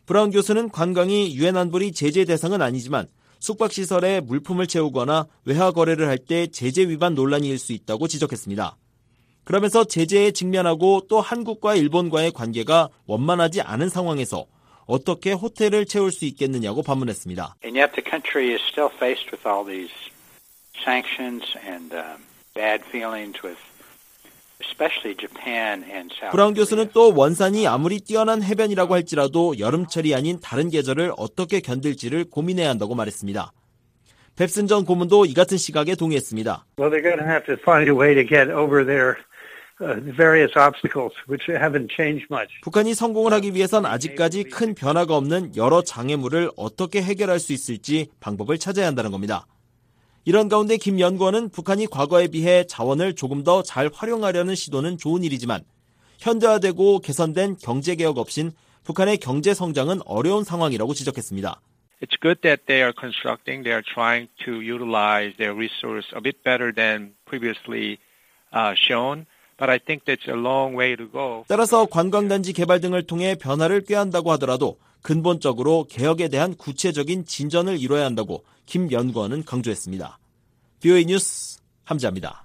브라운 교수는 관광이 유엔 안보리 제재 대상은 아니지만 숙박시설에 물품을 채우거나 외화 거래를 할 때 제재 위반 논란일 수 있다고 지적했습니다. 그러면서 제재에 직면하고 또 한국과 일본과의 관계가 원만하지 않은 상황에서 어떻게 호텔을 채울 수 있겠느냐고 반문했습니다. And yet the country is still faced with all these sanctions and uh, bad feelings with especially Japan and South 브라운 교수는 또 원산이 아무리 뛰어난 해변이라고 할지라도 여름철이 아닌 다른 계절을 어떻게 견딜지를 고민해야 한다고 말했습니다. 뱁슨 전 고문도 이 같은 시각에 동의했습니다. Well, they're going to have to find a way to get over their uh, various obstacles, which haven't changed much. 북한이 성공을 하기 위해선 아직까지 큰 변화가 없는 여러 장애물을 어떻게 해결할 수 있을지 방법을 찾아야 한다는 겁니다. 이런 가운데 김 연구원은 북한이 과거에 비해 자원을 조금 더 잘 활용하려는 시도는 좋은 일이지만 현대화되고 개선된 경제개혁 없인 북한의 경제 성장은 어려운 상황이라고 지적했습니다. It's good that they are constructing, they are trying to utilize their resource a bit better than previously uh, shown, but I think that's a long way to go. 따라서 관광단지 개발 등을 통해 변화를 꾀한다고 하더라도 근본적으로 개혁에 대한 구체적인 진전을 이뤄야 한다고 김 연구원은 강조했습니다. 브이오에이 뉴스 함지아입니다.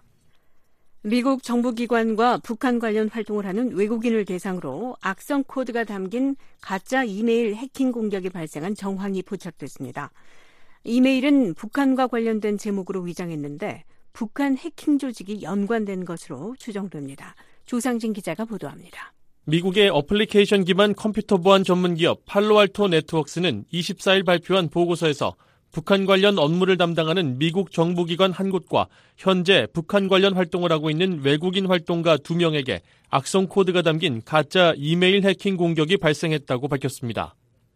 미국 정부기관과 북한 관련 활동을 하는 외국인을 대상으로 악성 코드가 담긴 가짜 이메일 해킹 공격이 발생한 정황이 포착됐습니다. 이메일은 북한과 관련된 제목으로 위장했는데 북한 해킹 조직이 연관된 것으로 추정됩니다. 조상진 기자가 보도합니다. 미국의 어플리케이션 기반 컴퓨터 보안 전문 기업 팔로알토 네트워크스는 이십사일 발표한 보고서에서 북한 관련 업무를 담당하는 미국 정부기관 한 곳과 현재 북한 관련 활동을 하고 있는 외국인 활동가 두 명에게 악성 코드가 담긴 가짜 이메일 해킹 공격이 발생했다고 밝혔습니다.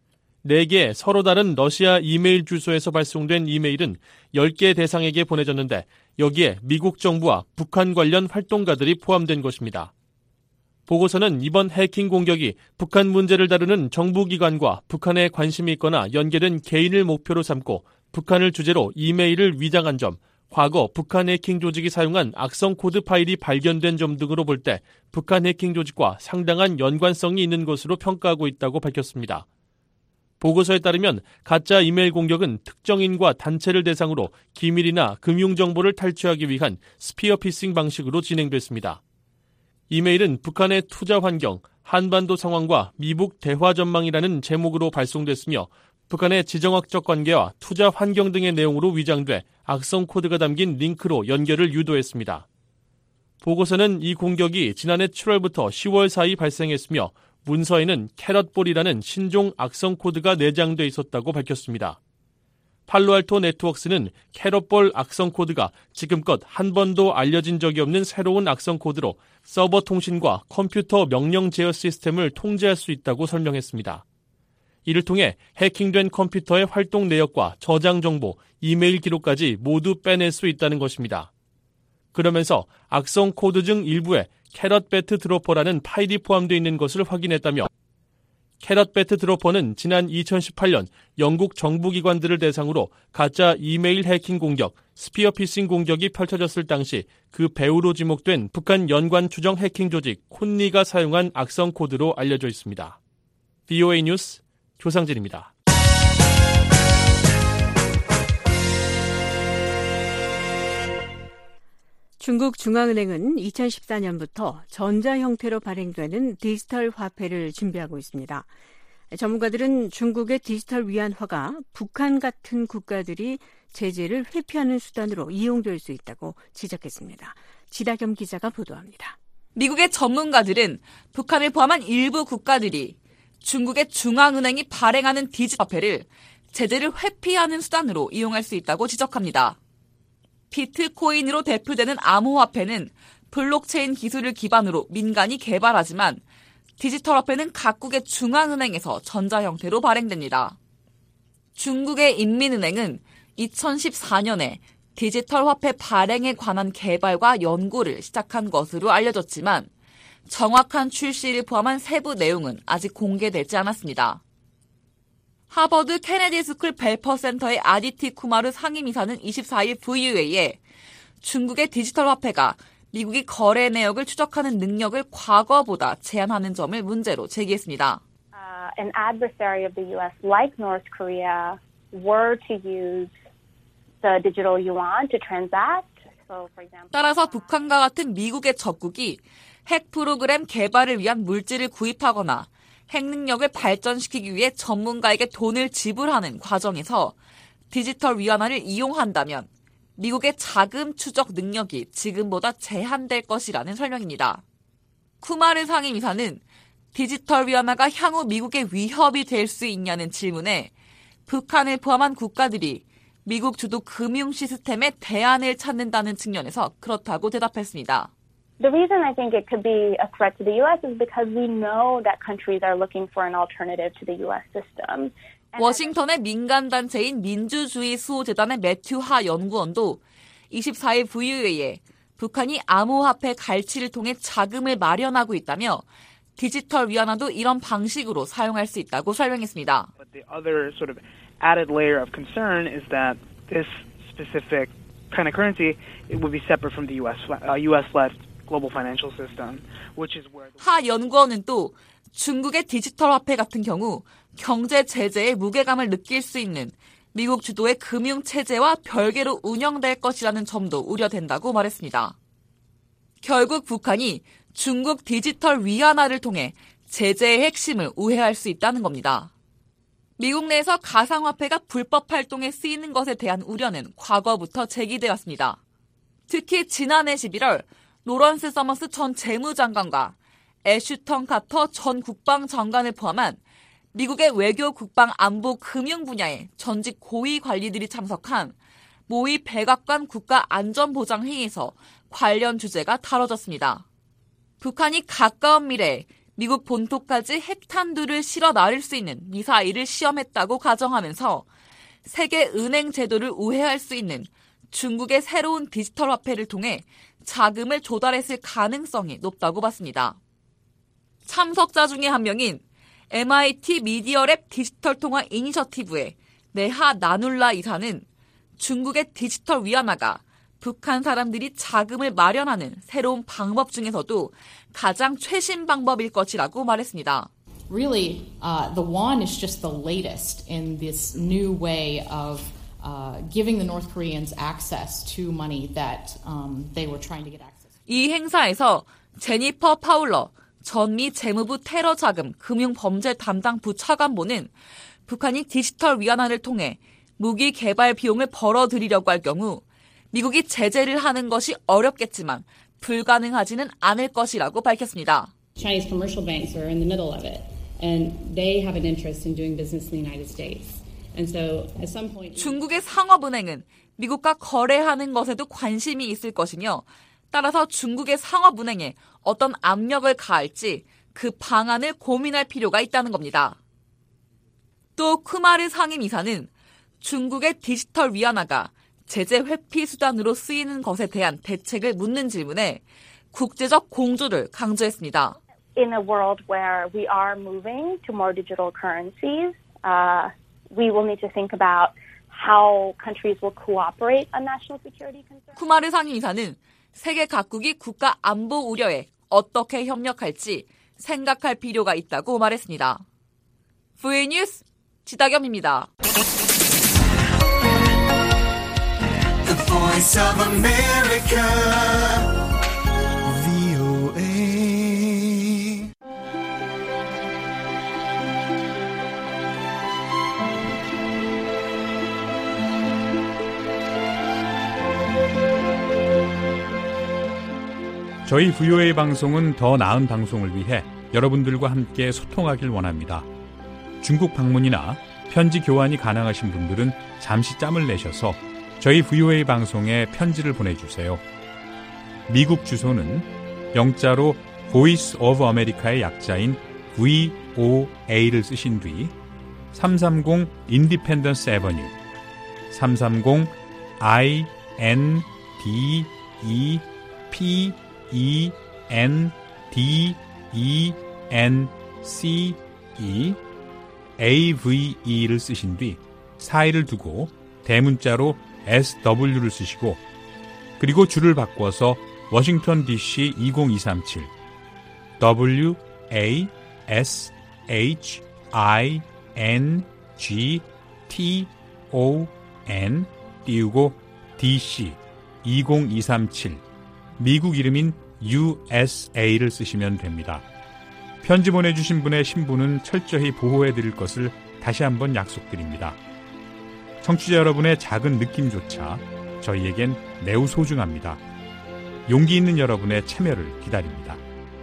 네 개 서로 다른 러시아 이메일 주소에서 발송된 이메일은 열 개 대상에게 보내졌는데 여기에 미국 정부와 북한 관련 활동가들이 포함된 것입니다. 보고서는 이번 해킹 공격이 북한 문제를 다루는 정부기관과 북한에 관심이 있거나 연계된 개인을 목표로 삼고 북한을 주제로 이메일을 위장한 점, 과거 북한 해킹 조직이 사용한 악성 코드 파일이 발견된 점 등으로 볼 때 북한 해킹 조직과 상당한 연관성이 있는 것으로 평가하고 있다고 밝혔습니다. 보고서에 따르면 가짜 이메일 공격은 특정인과 단체를 대상으로 기밀이나 금융정보를 탈취하기 위한 스피어 피싱 방식으로 진행됐습니다. 이메일은 북한의 투자 환경, 한반도 상황과 미북 대화 전망이라는 제목으로 발송됐으며 북한의 지정학적 관계와 투자 환경 등의 내용으로 위장돼 악성 코드가 담긴 링크로 연결을 유도했습니다. 보고서는 이 공격이 지난해 칠월부터 시월 사이 발생했으며 문서에는 캐럿볼이라는 신종 악성 코드가 내장돼 있었다고 밝혔습니다. 팔로알토 네트워크스는 캐럿볼 악성 코드가 지금껏 한 번도 알려진 적이 없는 새로운 악성 코드로 서버 통신과 컴퓨터 명령 제어 시스템을 통제할 수 있다고 설명했습니다. 이를 통해 해킹된 컴퓨터의 활동 내역과 저장 정보, 이메일 기록까지 모두 빼낼 수 있다는 것입니다. 그러면서 악성 코드 중 일부에 캐럿배트 드로퍼라는 파일이 포함되어 있는 것을 확인했다며 캐럿배트 드로퍼는 지난 이천십팔년 영국 정부기관들을 대상으로 가짜 이메일 해킹 공격, 스피어 피싱 공격이 펼쳐졌을 당시 그 배후로 지목된 북한 연관 추정 해킹 조직 콘니가 사용한 악성 코드로 알려져 있습니다. 브이오에이 뉴스 조상진입니다. 중국 중앙은행은 이천십사년부터 전자 형태로 발행되는 디지털 화폐를 준비하고 있습니다. 전문가들은 중국의 디지털 위안화가 북한 같은 국가들이 제재를 회피하는 수단으로 이용될 수 있다고 지적했습니다. 지다겸 기자가 보도합니다. 미국의 전문가들은 북한을 포함한 일부 국가들이 중국의 중앙은행이 발행하는 디지털 화폐를 제재를 회피하는 수단으로 이용할 수 있다고 지적합니다. 비트코인으로 대표되는 암호화폐는 블록체인 기술을 기반으로 민간이 개발하지만 디지털 화폐는 각국의 중앙은행에서 전자 형태로 발행됩니다. 중국의 인민은행은 이천십사년에 디지털 화폐 발행에 관한 개발과 연구를 시작한 것으로 알려졌지만 정확한 출시를 포함한 세부 내용은 아직 공개되지 않았습니다. 하버드 케네디 스쿨 벨퍼 센터의 아디티 쿠마르 상임이사는 이십사일 브이오에이에 중국의 디지털 화폐가 미국이 거래 내역을 추적하는 능력을 과거보다 제한하는 점을 문제로 제기했습니다. Uh, an adversary of the U S like North Korea were to use the digital yuan to transact. So, for example, 따라서 북한과 같은 미국의 적국이 핵 프로그램 개발을 위한 물질을 구입하거나 핵 능력을 발전시키기 위해 전문가에게 돈을 지불하는 과정에서 디지털 위안화를 이용한다면 미국의 자금 추적 능력이 지금보다 제한될 것이라는 설명입니다. 쿠마르 상임이사는 디지털 위안화가 향후 미국의 위협이 될 수 있냐는 질문에 북한을 포함한 국가들이 미국 주도 금융 시스템에 대안을 찾는다는 측면에서 그렇다고 대답했습니다. The reason I think it could be a threat to the U S is because we know that countries are looking for an alternative to the U S system. 워싱턴의 민간단체인 민주주의 수호재단의 매튜 하 연구원도 이십사일 브이오에이에 북한이 암호화폐 갈취를 통해 자금을 마련하고 있다며 디지털 위안화도 이런 방식으로 사용할 수 있다고 설명했습니다. But the other sort of added layer of concern is that this specific kind of currency it would be separate from the U S uh, U S-led global financial system, which is where. 하 연구원은 또 중국의 디지털 화폐 같은 경우 경제 제재의 무게감을 느낄 수 있는 미국 주도의 금융 체제와 별개로 운영될 것이라는 점도 우려된다고 말했습니다. 결국 북한이 중국 디지털 위안화를 통해 제재의 핵심을 우회할 수 있다는 겁니다. 미국 내에서 가상화폐가 불법 활동에 쓰이는 것에 대한 우려는 과거부터 제기되어 왔습니다. 특히 지난해 십일월 로런스 서머스 전 재무장관과 애슈턴 카터 전 국방장관을 포함한 미국의 외교, 국방, 안보, 금융 분야의 전직 고위 관리들이 참석한 모의 백악관 국가안전보장회의에서 관련 주제가 다뤄졌습니다. 북한이 가까운 미래에 미국 본토까지 핵탄두를 실어 나를 수 있는 미사일을 시험했다고 가정하면서 세계 은행 제도를 우회할 수 있는 중국의 새로운 디지털 화폐를 통해 자금을 조달했을 가능성이 높다고 봤습니다. 참석자 중에 한 명인 엠아이티 미디어랩 디지털 통화 이니셔티브의 네하 나눌라 이사는 중국의 디지털 위안화가 북한 사람들이 자금을 마련하는 새로운 방법 중에서도 가장 최신 방법일 것이라고 말했습니다. Really, uh, the won is just the latest in this new way of uh, giving the North Koreans access to money that um, they were trying to get access to. 이 행사에서 제니퍼 파울러 전미 재무부 테러 자금 금융 범죄 담당 부차관보는 북한이 디지털 위안화를 통해 무기 개발 비용을 벌어들이려고 할 경우 미국이 제재를 하는 것이 어렵겠지만 불가능하지는 않을 것이라고 밝혔습니다. Chinese commercial banks are in the middle of it, and they have an interest in doing business in the United States. And so, at some point, 중국의 상업은행은 미국과 거래하는 것에도 관심이 있을 것이며 따라서 중국의 상업은행에 어떤 압력을 가할지 그 방안을 고민할 필요가 있다는 겁니다. 또 쿠마르 상임이사는 중국의 디지털 위안화가 제재 회피 수단으로 쓰이는 것에 대한 대책을 묻는 질문에 국제적 공조를 강조했습니다. In a world where we are moving to more digital currencies, uh, we will need to think about how countries will cooperate on national security concerns. 쿠마르 상임이사는 세계 각국이 국가 안보 우려에 어떻게 협력할지 생각할 필요가 있다고 말했습니다. 브이오에이 뉴스 지다겸입니다. The Voice of America, 브이오에이. 저희 브이오에이 방송은 더 나은 방송을 위해 여러분들과 함께 소통하길 원합니다. 중국 방문이나 편지 교환이 가능하신 분들은 잠시 짬을 내셔서 저희 브이오에이 방송에 편지를 보내주세요. 미국 주소는 영자로 Voice of America의 약자인 브이오에이를 쓰신 뒤 삼삼공 Independence Avenue, 삼삼공 아이 엔 디 이 피 이 엔 디 이 엔 씨 이 에이브이이를 쓰신 뒤 사일을 두고 대문자로 에스더블유를 쓰시고 그리고 줄을 바꿔서 워싱턴 디씨 이공이삼칠 더블유 에이 에스 에이치 I N G T O N 띄우고 디씨 이공이삼칠 미국 이름인 유에스에이를 쓰시면 됩니다. 편지 보내주신 분의 신분은 철저히 보호해드릴 것을 다시 한번 약속드립니다. 청취자 여러분의 작은 느낌조차 저희에겐 매우 소중합니다. 용기 있는 여러분의 참여를 기다립니다.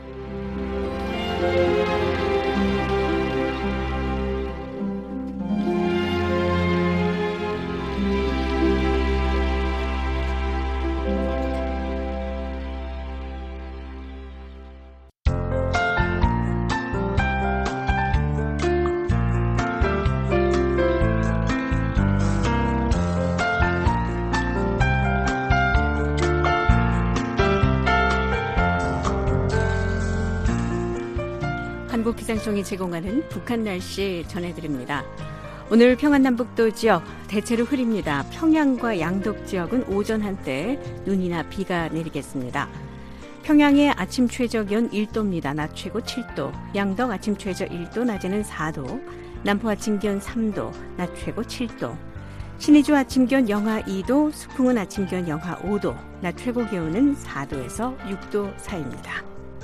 한국기상청이 제공하는 북한 날씨 전해드립니다. 오늘 평안남북도 지역 대체로 흐립니다. 평양과 양덕 지역은 오전 한때 눈이나 비가 내리겠습니다. 평양의 아침 최저기온 일 도입니다. 낮 최고 칠 도. 양덕 아침 최저 일 도, 낮에는 사 도. 남포 아침 기온 삼 도, 낮 최고 칠 도. 신의주 아침 기온 영하 이 도, 수풍은 아침 기온 영하 오 도, 낮 최고 기온은 사 도에서 육 도 사이입니다.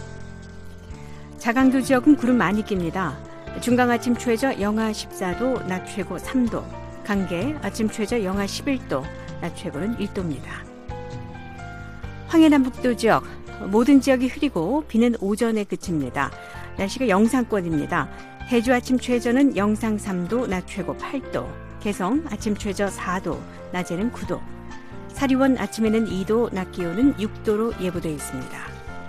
자강도 지역은 구름 많이 낍니다. 중강 아침 최저 영하 십사 도, 낮 최고 삼 도. 강계 아침 최저 영하 십일 도, 낮 최고는 일 도입니다. 황해남북도 지역 모든 지역이 흐리고 비는 오전에 그칩니다. 날씨가 영상권입니다. 해주 아침 최저는 영상 삼 도, 낮 최고 팔 도. 개성 아침 최저 사 도, 낮에는 구 도. 사리원 아침에는 이 도, 낮 기온은 육 도로 예보되어 있습니다.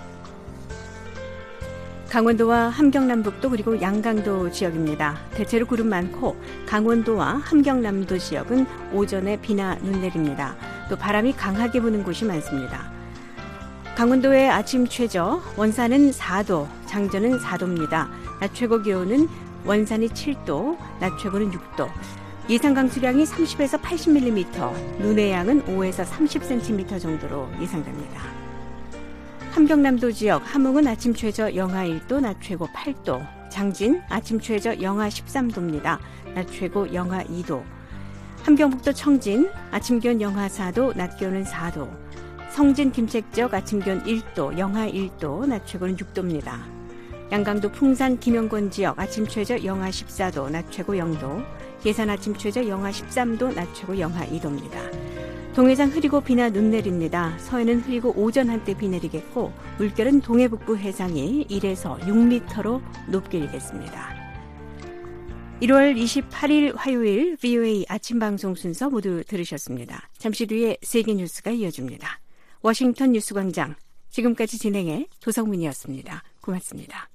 강원도와 함경남북도 그리고 양강도 지역입니다. 대체로 구름 많고 강원도와 함경남도 지역은 오전에 비나 눈 내립니다. 또 바람이 강하게 부는 곳이 많습니다. 강원도의 아침 최저 원산은 사 도, 장전은 사 도입니다. 낮 최고 기온은 원산이 칠 도, 낮 최고는 육 도. 예상 강수량이 삼십에서 팔십 밀리미터, 눈의 양은 오에서 삼십 센티미터 정도로 예상됩니다. 함경남도 지역 함흥은 아침 최저 영하 일 도, 낮 최고 팔 도. 장진 아침 최저 영하 십삼 도입니다. 낮 최고 영하 이 도. 함경북도 청진 아침 기온 영하 사 도, 낮 기온은 사 도. 성진 김책 지역 아침 기온 일 도, 영하 일 도, 낮 최고는 육 도입니다. 양강도 풍산 김영권 지역 아침 최저 영하 십사 도, 낮 최고 영 도. 예산 아침 최저 영하 십삼 도, 낮 최고 영하 이 도입니다. 동해상 흐리고 비나 눈 내립니다. 서해는 흐리고 오전 한때 비 내리겠고 물결은 동해 북부 해상이 일에서 육 미터로 높게 일겠습니다. 일월 이십팔일 화요일 브이오에이 아침 방송 순서 모두 들으셨습니다. 잠시 뒤에 세계 뉴스가 이어집니다. 워싱턴 뉴스광장 지금까지 진행해 도성민이었습니다. 고맙습니다.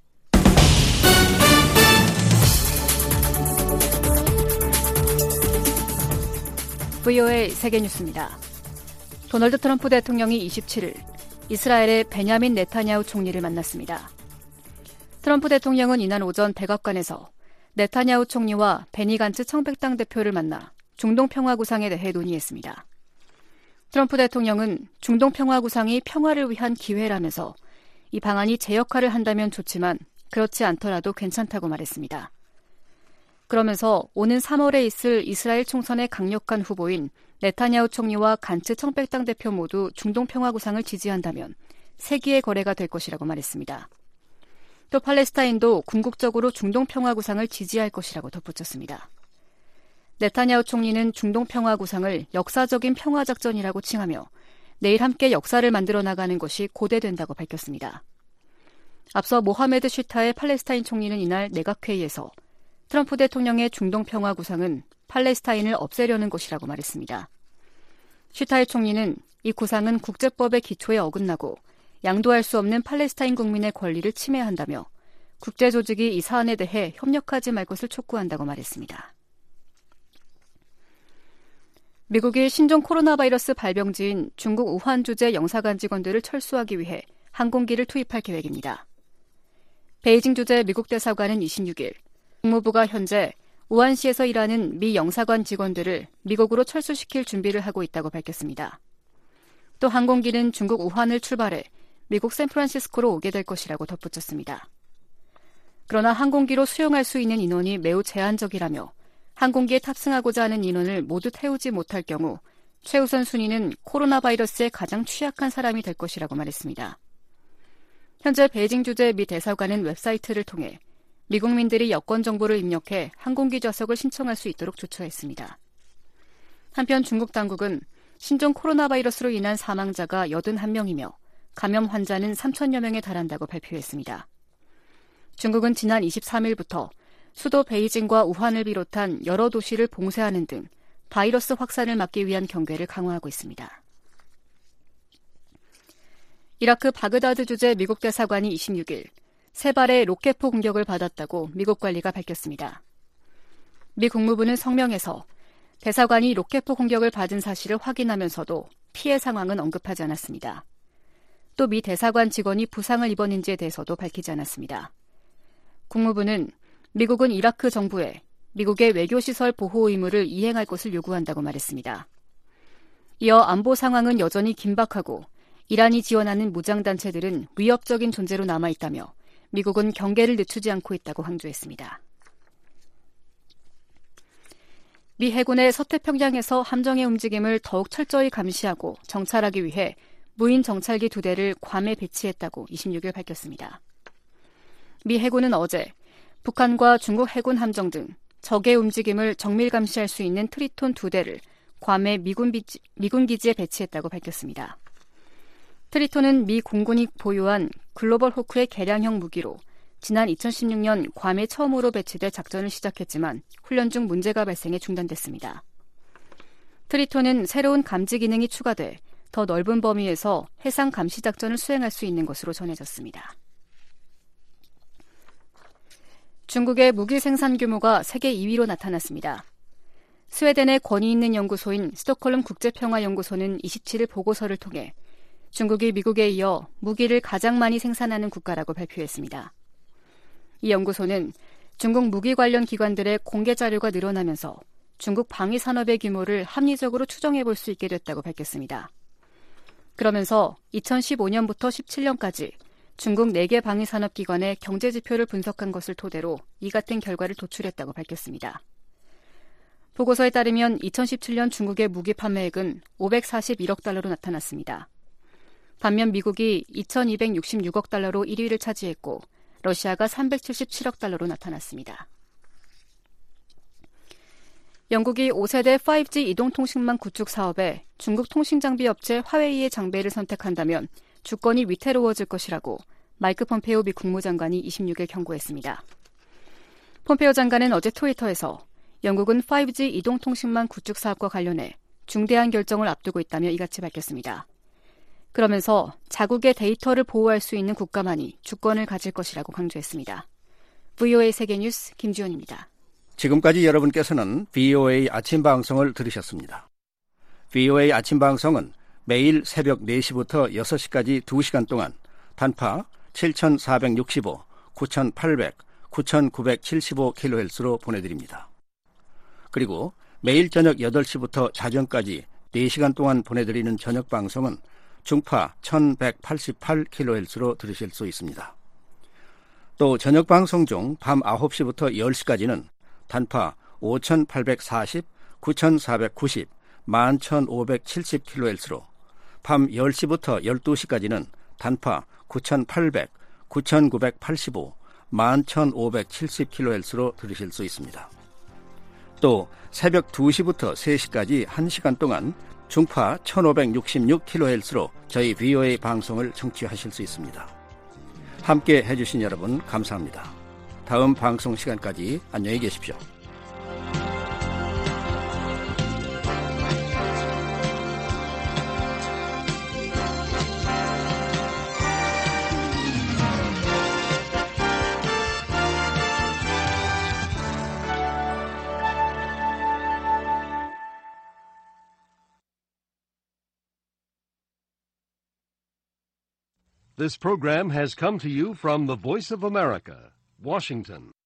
브이오에이 세계뉴스입니다. 도널드 트럼프 대통령이 이십칠일 이스라엘의 베냐민 네타냐후 총리를 만났습니다. 트럼프 대통령은 이날 오전 백악관에서 네타냐후 총리와 베니 간츠 청백당 대표를 만나 중동평화구상에 대해 논의했습니다. 트럼프 대통령은 중동평화구상이 평화를 위한 기회라면서 이 방안이 제 역할을 한다면 좋지만 그렇지 않더라도 괜찮다고 말했습니다. 그러면서 오는 삼월에 있을 이스라엘 총선의 강력한 후보인 네타냐후 총리와 간츠 청백당 대표 모두 중동평화구상을 지지한다면 세기의 거래가 될 것이라고 말했습니다. 또 팔레스타인도 궁극적으로 중동평화구상을 지지할 것이라고 덧붙였습니다. 네타냐후 총리는 중동평화구상을 역사적인 평화작전이라고 칭하며 내일 함께 역사를 만들어 나가는 것이 고대된다고 밝혔습니다. 앞서 모하메드 슈타의 팔레스타인 총리는 이날 내각회의에서 트럼프 대통령의 중동평화구상은 팔레스타인을 없애려는 것이라고 말했습니다. 슈타의 총리는 이 구상은 국제법의 기초에 어긋나고 양도할 수 없는 팔레스타인 국민의 권리를 침해한다며 국제조직이 이 사안에 대해 협력하지 말 것을 촉구한다고 말했습니다. 미국이 신종 코로나 바이러스 발병지인 중국 우한 주재 영사관 직원들을 철수하기 위해 항공기를 투입할 계획입니다. 베이징 주재 미국 대사관은 이십육일 국무부가 현재 우한시에서 일하는 미 영사관 직원들을 미국으로 철수시킬 준비를 하고 있다고 밝혔습니다. 또 항공기는 중국 우한을 출발해 미국 샌프란시스코로 오게 될 것이라고 덧붙였습니다. 그러나 항공기로 수용할 수 있는 인원이 매우 제한적이라며 항공기에 탑승하고자 하는 인원을 모두 태우지 못할 경우 최우선 순위는 코로나 바이러스에 가장 취약한 사람이 될 것이라고 말했습니다. 현재 베이징 주재 미 대사관은 웹사이트를 통해 미국민들이 여권 정보를 입력해 항공기 좌석을 신청할 수 있도록 조처했습니다. 한편 중국 당국은 신종 코로나 바이러스로 인한 사망자가 팔십일 명이며 감염 환자는 삼천여 명에 달한다고 발표했습니다. 중국은 지난 이십삼일부터 수도 베이징과 우한을 비롯한 여러 도시를 봉쇄하는 등 바이러스 확산을 막기 위한 경계를 강화하고 있습니다. 이라크 바그다드 주재 미국 대사관이 이십육일 세 발의 로켓포 공격을 받았다고 미국 관리가 밝혔습니다. 미 국무부는 성명에서 대사관이 로켓포 공격을 받은 사실을 확인하면서도 피해 상황은 언급하지 않았습니다. 또 미 대사관 직원이 부상을 입었는지에 대해서도 밝히지 않았습니다. 국무부는 미국은 이라크 정부에 미국의 외교시설 보호 의무를 이행할 것을 요구한다고 말했습니다. 이어 안보 상황은 여전히 긴박하고 이란이 지원하는 무장단체들은 위협적인 존재로 남아있다며 미국은 경계를 늦추지 않고 있다고 강조했습니다. 미 해군의 서태평양에서 함정의 움직임을 더욱 철저히 감시하고 정찰하기 위해 무인 정찰기 두 대를 괌에 배치했다고 이십육일 밝혔습니다. 미 해군은 어제 북한과 중국 해군 함정 등 적의 움직임을 정밀 감시할 수 있는 트리톤 두 대를 괌의 미군, 비지, 미군 기지에 배치했다고 밝혔습니다. 트리톤은 미 공군이 보유한 글로벌 호크의 개량형 무기로 지난 이천십육년 괌에 처음으로 배치돼 작전을 시작했지만 훈련 중 문제가 발생해 중단됐습니다. 트리톤은 새로운 감지 기능이 추가돼 더 넓은 범위에서 해상 감시 작전을 수행할 수 있는 것으로 전해졌습니다. 중국의 무기 생산 규모가 세계 이위로 나타났습니다. 스웨덴의 권위 있는 연구소인 스톡홀름 국제평화연구소는 이십칠일 보고서를 통해 중국이 미국에 이어 무기를 가장 많이 생산하는 국가라고 발표했습니다. 이 연구소는 중국 무기 관련 기관들의 공개 자료가 늘어나면서 중국 방위 산업의 규모를 합리적으로 추정해 볼 수 있게 됐다고 밝혔습니다. 그러면서 이천십오년부터 십칠년까지 중국 네 개 방위 산업 기관의 경제 지표를 분석한 것을 토대로 이 같은 결과를 도출했다고 밝혔습니다. 보고서에 따르면 이천십칠년 중국의 무기 판매액은 오백사십일억 달러로 나타났습니다. 반면 미국이 이천이백육십육억 달러로 일 위를 차지했고 러시아가 삼백칠십칠억 달러로 나타났습니다. 영국이 오세대 파이브지 이동통신망 구축 사업에 중국 통신장비 업체 화웨이의 장비를 선택한다면 주권이 위태로워질 것이라고 마이크 폼페오 미 국무장관이 이십육일 경고했습니다. 폼페오 장관은 어제 트위터에서 영국은 파이브지 이동통신망 구축 사업과 관련해 중대한 결정을 앞두고 있다며 이같이 밝혔습니다. 그러면서 자국의 데이터를 보호할 수 있는 국가만이 주권을 가질 것이라고 강조했습니다. 브이오에이 세계뉴스 김주현입니다. 지금까지 여러분께서는 브이오에이 아침 방송을 들으셨습니다. 브이오에이 아침 방송은 매일 새벽 네 시부터 여섯 시까지 두 시간 동안 단파 칠천사백육십오, 구천팔백, 구천구백칠십오 킬로헤르츠로 보내드립니다. 그리고 매일 저녁 여덟 시부터 자정까지 네 시간 동안 보내드리는 저녁 방송은 중파 천백팔십팔 킬로헤르츠로 들으실 수 있습니다. 또 저녁 방송 중 밤 아홉 시부터 열 시까지는 단파 오천팔백사십, 구천사백구십, 만 천오백칠십 킬로헤르츠로 밤 열 시부터 열두 시까지는 단파 구천팔백, 구천구백팔십오, 만 천오백칠십 킬로헤르츠로 들으실 수 있습니다. 또 새벽 두 시부터 세 시까지 한 시간 동안 중파 천오백육십육 킬로헤르츠로 저희 브이오에이 방송을 청취하실 수 있습니다. 함께 해주신 여러분 감사합니다. 다음 방송 시간까지 안녕히 계십시오. This program has come to you from the Voice of America, Washington.